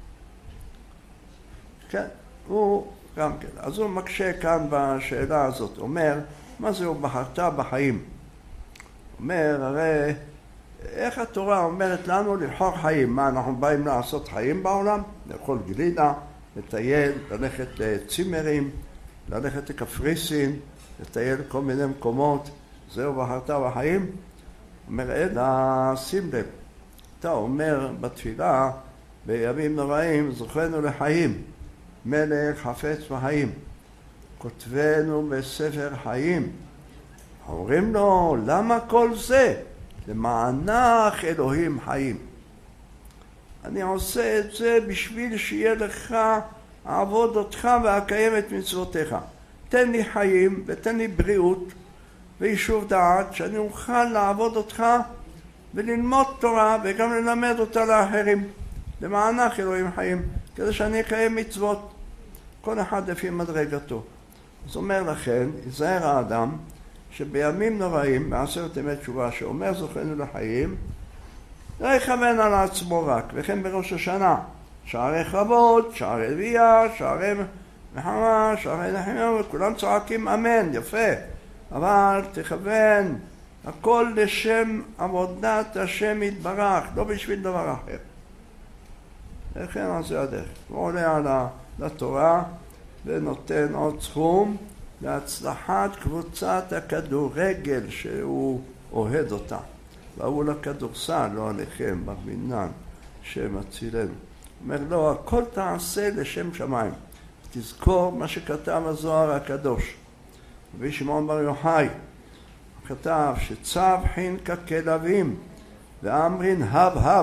כן, הוא גם כן. אז הוא מקשה כאן בשאלה הזאת, אומר, מה זה הוא בחרת בחיים? אומר, הרי איך התורה אומרת לנו לבחור חיים? מה, אנחנו באים לעשות חיים בעולם? לאכול גלידה, לטייל, ללכת לצימרים, ללכת לקפריסין, לטייל כל מיני מקומות. זהו בחרת בחיים? אומר, אלא, שים לב, אתה אומר בתפילה, בימים נוראים זוכרנו לחיים, מלך חפץ בחיים, כותבנו בספר חיים. אומרים לו, למה כל זה? למענך אלוהים חיים. אני עושה את זה בשביל שיהיה לך אעבוד אותך ואקיים את מצוותיך. תן לי חיים ותן לי בריאות ויישוב דעת, שאני אוכל לעבוד אותך וללמוד תורה וגם ללמד אותה לאחרים. למענך אלוהים חיים, כדי שאני אקיים מצוות, כל אחד לפי מדרגתו. אז אומר לכן, יזהר האדם, שבימים נוראים, בעשרת ימי תשובה, שאומר זוכנו לחיים, לא יכוון על עצמו רק, וכן בראש השנה, שערי חוות, שערי לוויה, שערי נחמה, שערי נחמה, וכולם צועקים אמן, יפה, אבל תכוון, הכל לשם עבודת השם יתברך, לא בשביל דבר אחר. לכן על זה הדרך. הוא עולה לתורה ונותן עוד סכום להצלחת קבוצת הכדורגל שהוא אוהד אותה. והוא לכדורסל, לא עליכם, ברבינן, שמצילנו. אומר לו, הכל תעשה לשם שמיים. תזכור מה שכתב הזוהר הקדוש. רבי שמעון בר יוחאי כתב שצב חין ככלבים ואמרין הב הב.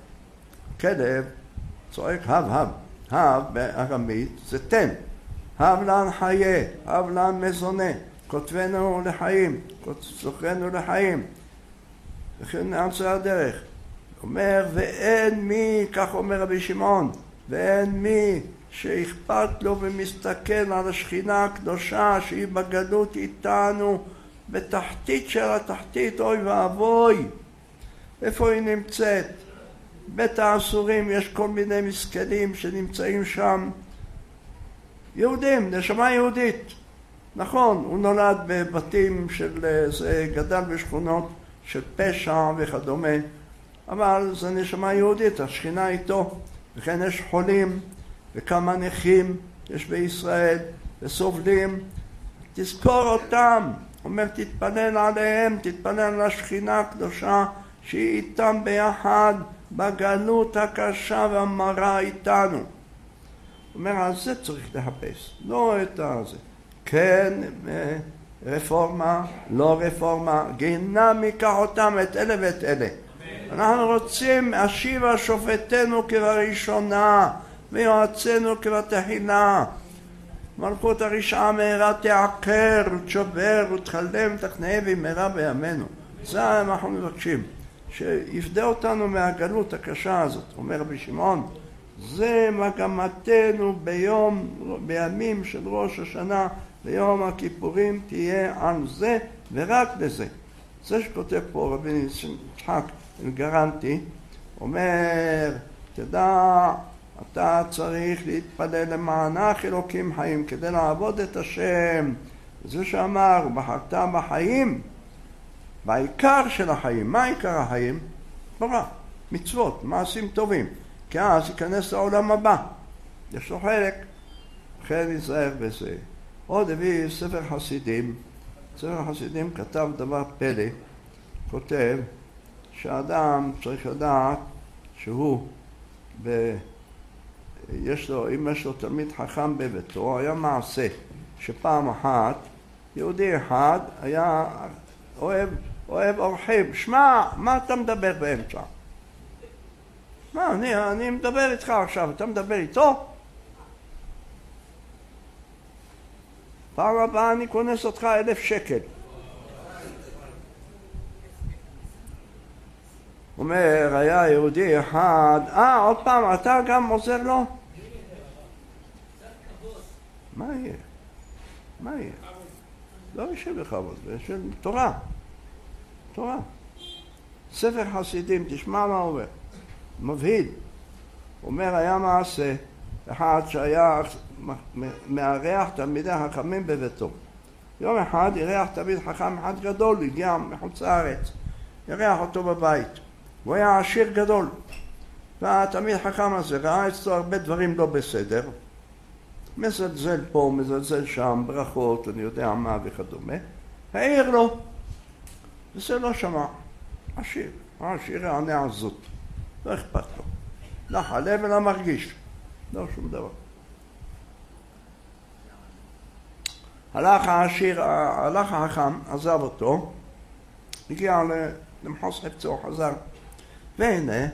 כלב צועק הב הב. הב בארמית זה תן. הב לן חיה, הב לן מזונה, כותבנו לחיים, זוכרנו לחיים. וכן נעצה הדרך. אומר, ואין מי, כך אומר רבי שמעון, ואין מי שאכפת לו ומסתכל על השכינה הקדושה שהיא בגלות איתנו, בתחתית של התחתית, אוי ואבוי. איפה היא נמצאת? בית האסורים, יש כל מיני מסכנים שנמצאים שם. יהודים, נשמה יהודית. נכון, הוא נולד בבתים זה גדל בשכונות של פשע וכדומה, אבל זה נשמה יהודית, השכינה איתו. וכן יש חולים וכמה נכים יש בישראל וסובלים. תזכור אותם. אומר, תתפלל עליהם, תתפלל על השכינה הקדושה שהיא איתם ביחד בגלות הקשה והמרה איתנו. אומר, על זה צריך לחפש, לא את הזה. כן, רפורמה, לא רפורמה, גיהנם ייקח אותם, את אלה ואת אלה. אנחנו רוצים, השיבה שופטנו כבראשונה, ויועצנו כבתחילה. מלכות הרשעה מהרה תעקר, ותשובר, ותחלם, תכנעה במהרה בימינו. זה אנחנו מבקשים, שיפדה אותנו מהגלות הקשה הזאת. אומר רבי שמעון, זה מגמתנו בימים של ראש השנה, ביום הכיפורים תהיה על זה ורק לזה. זה שכותב פה רבי יצחק אלגרנטי, אומר, תדע, אתה צריך להתפלל למענך אלוקים חיים, כדי לעבוד את השם. זה שאמר, בחרת בחיים, בעיקר של החיים. מה עיקר החיים? תורה, מצוות, מעשים טובים. כי אז ייכנס לעולם הבא. יש לו חלק, לכן ייזהר בזה. עוד הביא ספר חסידים. ספר חסידים כתב דבר פלא. כותב שהאדם צריך לדעת שהוא אם יש לו תלמיד חכם בביתו, היה מעשה שפעם אחת יהודי אחד היה אוהב אורחים. שמע, מה אתה מדבר באמצע? מה, אני מדבר איתך עכשיו, אתה מדבר איתו? פעם הבאה אני כונס אותך 1,000 שקל. אומר, היה יהודי אחד, עוד פעם, אתה גם עוזר לו? מה יהיה? מה יהיה? לא יושב בכבוד, זה של תורה. תורה. ספר חסידים, תשמע מה אומר. מבהיל. אומר, היה מעשה אחד שהיה מארח תלמידי חכמים בביתו. יום אחד אירח תלמיד חכם אחד גדול, הגיע מחוץ לארץ. אירח אותו בבית. הוא היה עשיר גדול. והתלמיד חכם הזה ראה אצלו הרבה דברים לא בסדר. מזלזל פה, מזלזל שם, ברכות, אני יודע מה וכדומה. העיר לו. וזה לא שמע. עשיר. העשיר הענה עזות. לא אכפת לו. לא חלה ולא מרגיש. לא שום דבר. הלך החכם, עזב אותו, הגיע למחוז חפצו, חזר. והנה,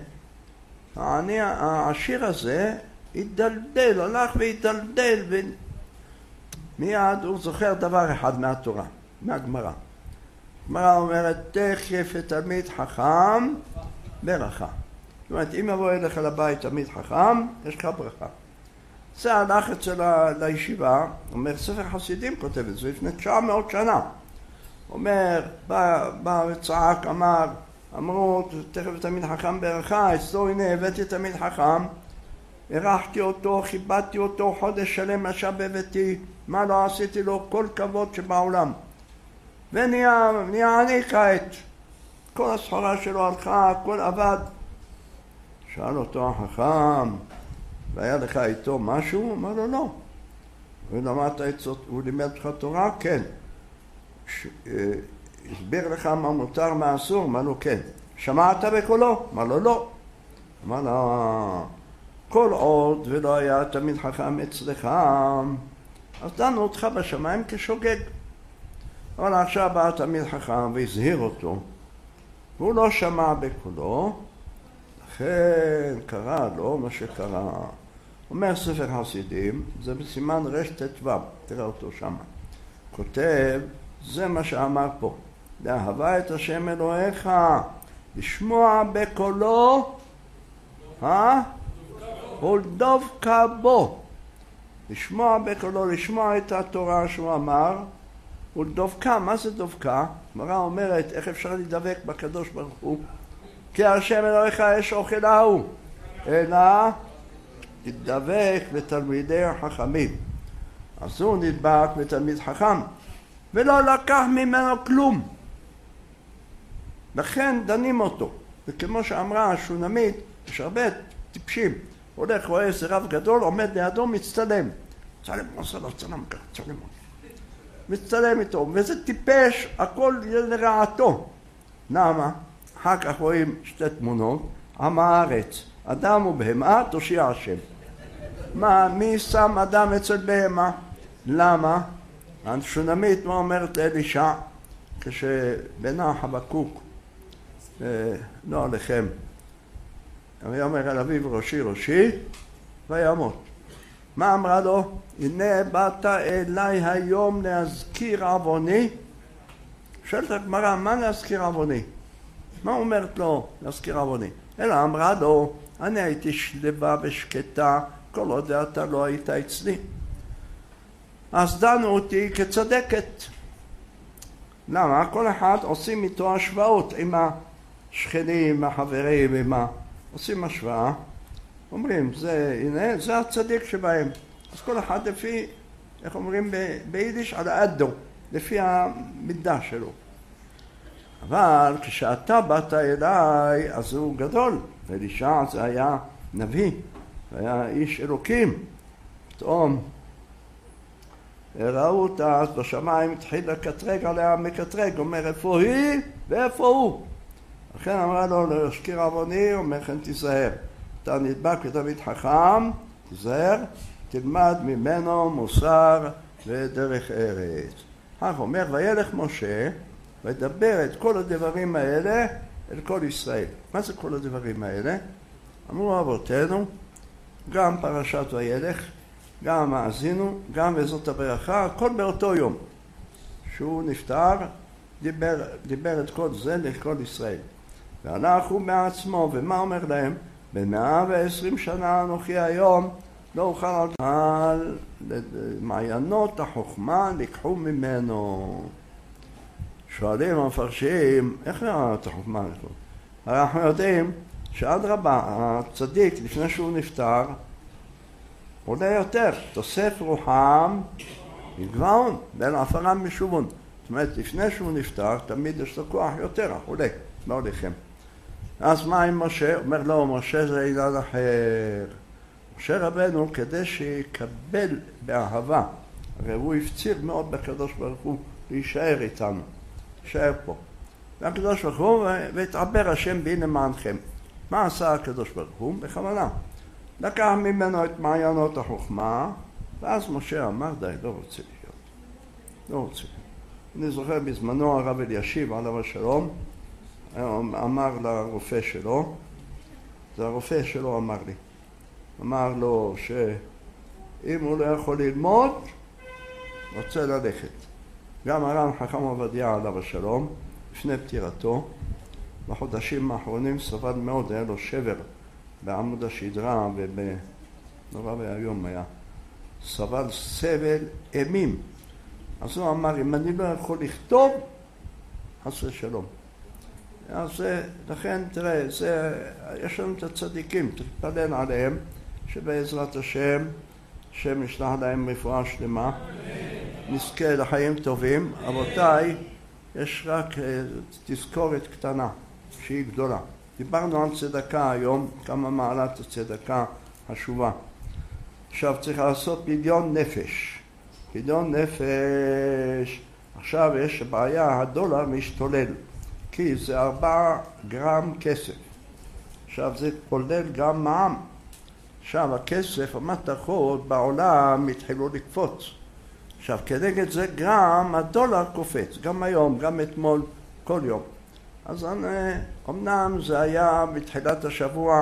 העשיר הזה התדלדל, הלך והתדלדל, מיד הוא זוכר דבר אחד מהתורה, מהגמרא. הגמרא אומרת, תכף תלמיד חכם ברכה. זאת אומרת, אם יבוא אליך לבית תלמיד חכם, יש לך ברכה. זה הלך אצל לישיבה, אומר ספר חסידים כותב את זה לפני 900 שנה. אומר, בא וצעק, אמרו, תכף תלמיד חכם ברכה, אצלו הנה הבאתי תלמיד חכם, ערכתי אותו, חיבדתי אותו, חודש שלם ישב בביתי, מה לא עשיתי לו? כל כבוד שבעולם. ונהיה עני כעת. כל הסחורה שלו הלכה, הכל עבד. שאל אותו החכם, והיה לך איתו משהו? אמר לו לא. ולמדת עצות, הוא לימד לך תורה? כן. הסביר לך מה מותר מה אסור? אמר לו כן. שמעת בקולו? אמר לו לא. אמר לו, כל עוד ולא היה תלמיד חכם אצלך, אז דנו אותך בשמיים כשוגג. אבל עכשיו בא תלמיד חכם והזהיר אותו, והוא לא שמע בקולו, לכן קרה לו מה שקרה. אומר ספר חסידים, זה בסימן רט"ו, תראה אותו שם. כותב, זה מה שאמר פה, לאהבה את השם אלוהיך, לשמוע בקולו, ולדבקה בו. לשמוע בקולו, לשמוע את התורה שהוא אמר, ולדבקה. מה זה דבקה? הגמרא אומרת, איך אפשר לדבק בקדוש ברוך הוא? כי השם אלוהיך יש אוכלהו, אלא תדבק בתלמידי החכמים. אז הוא נדבק בתלמיד חכם, ולא לקח ממנו כלום. לכן דנים אותו. וכמו שאמרה השונמית, יש הרבה טיפשים. הולך, רואה איזה רב גדול, עומד לידו, מצטלם. צלם, עושה לו צלם ככה, צלם. מצטלם איתו, וזה טיפש, הכל לרעתו. למה? אחר כך רואים שתי תמונות, עם הארץ, אדם ובהמה, תושיע השם. מי שם אדם אצל בהמה? למה? השונמית מה אומרת לאלישע, כשבנה חבקוק, לא עליכם, הוא אומר אל אביו ראשי ראשי, וימות. מה אמרה לו? הנה באת אליי היום להזכיר עווני. שואלת הגמרא, מה להזכיר עווני? מה אומרת לו להזכיר עווני? אלא אמרה לו, אני הייתי שלווה ושקטה, כל עוד אתה לא היית אצלי. אז דנו אותי כצדקת. למה? כל אחד עושים איתו השוואות עם השכנים, עם החברים, עושים השוואה. אומרים, הנה, זה הצדיק שבהם. אז כל אחד לפי, איך אומרים ביידיש, על האדו, לפי המידה שלו. אבל כשאתה באת אליי, אז הוא גדול. ואלישע זה היה נביא, היה איש אלוקים. פתאום ראו אותה, אז בשמיים התחיל לקטרג עליה מקטרג, אומר איפה היא ואיפה הוא. לכן אמרה לו להזכיר עווני, אומר כן תיזהר. אתה נדבק ותלמיד חכם, תיזהר, תלמד ממנו מוסר ודרך ארץ. כך אומר, וילך משה וידבר את כל הדברים האלה אל כל ישראל. מה זה כל הדברים האלה? אמרו אבותינו, גם פרשת וילך, גם מאזינו, גם וזאת הברכה, הכל באותו יום. שהוא נפטר, דיבר את כל זה לכל ישראל. והלך הוא מעצמו, ומה אומר להם? ב120 שנה אנוכי היום לא אוכל על מעיינות החוכמה לקחו ממנו. שואלים המפרשים, איך נראה את החוכמה? הרי אנחנו יודעים שאדרבה, הצדיק לפני שהוא נפטר עולה יותר, תוסף רוחם מגבעון, בין עפרם משובון. זאת אומרת, לפני שהוא נפטר, תמיד יש לו כוח יותר, עולה, לא הולכם. אז מה עם משה? אומר לו, משה זה עניין אחר. משה רבנו, כדי שיקבל באהבה, הרי הוא הפציר מאוד בקדוש ברוך הוא להישאר איתנו, להישאר פה. והקדוש ברוך הוא, והתעבר השם בי למענכם. מה עשה הקדוש ברוך הוא? בכוונה. לקח ממנו את מעיינות החוכמה, ואז משה אמר, די, לא רוצה להיות. לא רוצה. אני זוכר בזמנו הרב אלישיב, עליו השלום, אמר לרופא שלו, זה הרופא שלו אמר לי, אמר לו שאם הוא לא יכול ללמוד, רוצה ללכת. גם הרב חכם עובדיה עליו השלום, לפני פטירתו, בחודשים האחרונים סבל מאוד, היה לו שבר בעמוד השדרה נורא והיום היה, סבל סבל אימים. אז הוא אמר, אם אני לא יכול לכתוב, עשה שלום. אז לכן, תראה, יש לנו את הצדיקים, תתפלל עליהם, שבעזרת השם, השם ישלח להם רפואה שלמה, נזכה לחיים טובים. רבותיי, יש רק תזכורת קטנה, שהיא גדולה. דיברנו על צדקה היום, כמה מעלת הצדקה חשובה. עכשיו צריך לעשות פדיון נפש. פדיון נפש, עכשיו יש בעיה, הדולר משתולל, כי זה 4 גרם כסף. עכשיו זה כולל גם מע"מ. עכשיו הכסף, המתכות בעולם התחילו לקפוץ. עכשיו כנגד זה גם הדולר קופץ, גם היום, גם אתמול, כל יום. אז אמנם זה היה בתחילת השבוע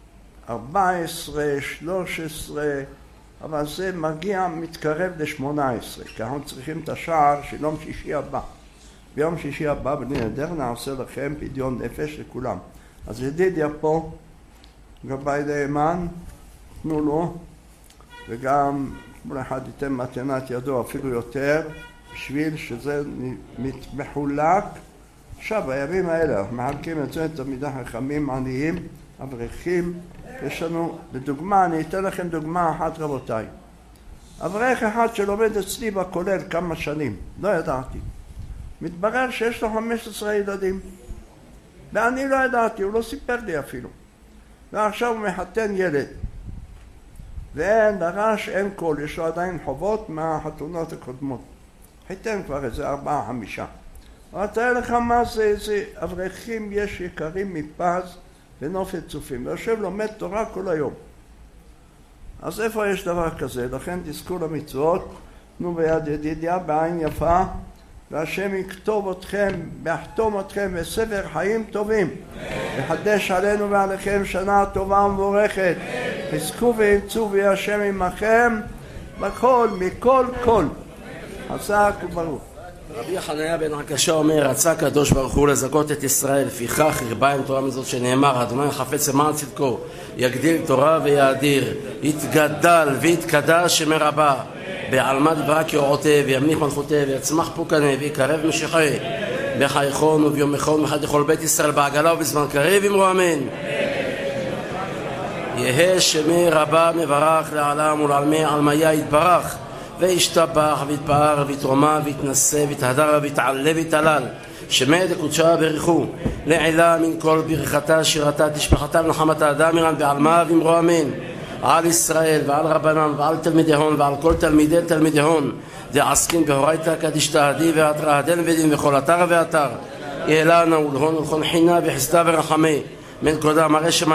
14, 13, אבל זה מגיע, מתקרב ל-18, כי אנחנו צריכים את השער של יום שישי הבא. ביום שישי הבא, בני נדר, נעשה לכם פדיון נפש לכולם. אז ידידיה פה, גבי נאמן, תנו לו, וגם כל אחד ייתן מתנת ידו אפילו יותר, בשביל שזה מחולק. עכשיו, בימים האלה, אנחנו מחלקים את זה, תלמידי חכמים, עניים, אברכים. יש לנו, לדוגמה, אני אתן לכם דוגמה אחת, רבותיי. אברך אחד שלומד אצלי בכולל כמה שנים, לא ידעתי. מתברר שיש לו 15 ילדים. ואני לא ידעתי, הוא לא סיפר לי אפילו. ועכשיו הוא מחתן ילד. ואין לרש, אין קול, יש לו עדיין חובות מהחתונות הקודמות. חיתן כבר איזה 4-5. אבל תראה לך מה זה, איזה אברכים יש יקרים מפז ונופת צופים. ויושב לומד תורה כל היום. אז איפה יש דבר כזה? לכן תזכו למצוות, תנו ביד ידידיה, בעין יפה, והשם יכתוב אתכם, ויחתום אתכם בספר חיים טובים. יחדש עלינו ועליכם שנה טובה ומבורכת. חזקו ואמצו ויהיה השם עמכם בכל, מכל כל. חזק וברוך. רבי חנניה בן עקשיא אומר, רצה הקדוש ברוך הוא לזכות את ישראל, לפיכך הרבה עם תורה מזאת שנאמר, אדוני חפץ למען צדקו, יגדיל תורה ויאדיר, יתגדל ויתקדש שמרבה, בעלמא דברה קראותיה וימליך מלכותיה ויצמח פוקנה ויקרב משיחי, בחייכון וביומכון מחד לכל בית ישראל בעגלה ובזמן קריב אמרו אמן. יהא שמי רבה מברך לעלם ולעלמי עלמיה יתברך וישתבח ויתפאר ויתרומם ויתנשא ויתהדר ויתעלה ויתעלל, שמי דקודשה בריחו לעילה מן כל ברכתה שירתה תשפחתה ונחמתה דמירן בעלמה ואמרו אמן. על ישראל ועל רבנן ועל תלמידיהון ועל כל תלמידי תלמידיהון דעסקין בהורייתא קדישתא ואתרא הדין ודין וכל אתר ואתר יהא לנו ולהון ולכל חינה וחסדה ורחמי מן כבודה מראה שמיים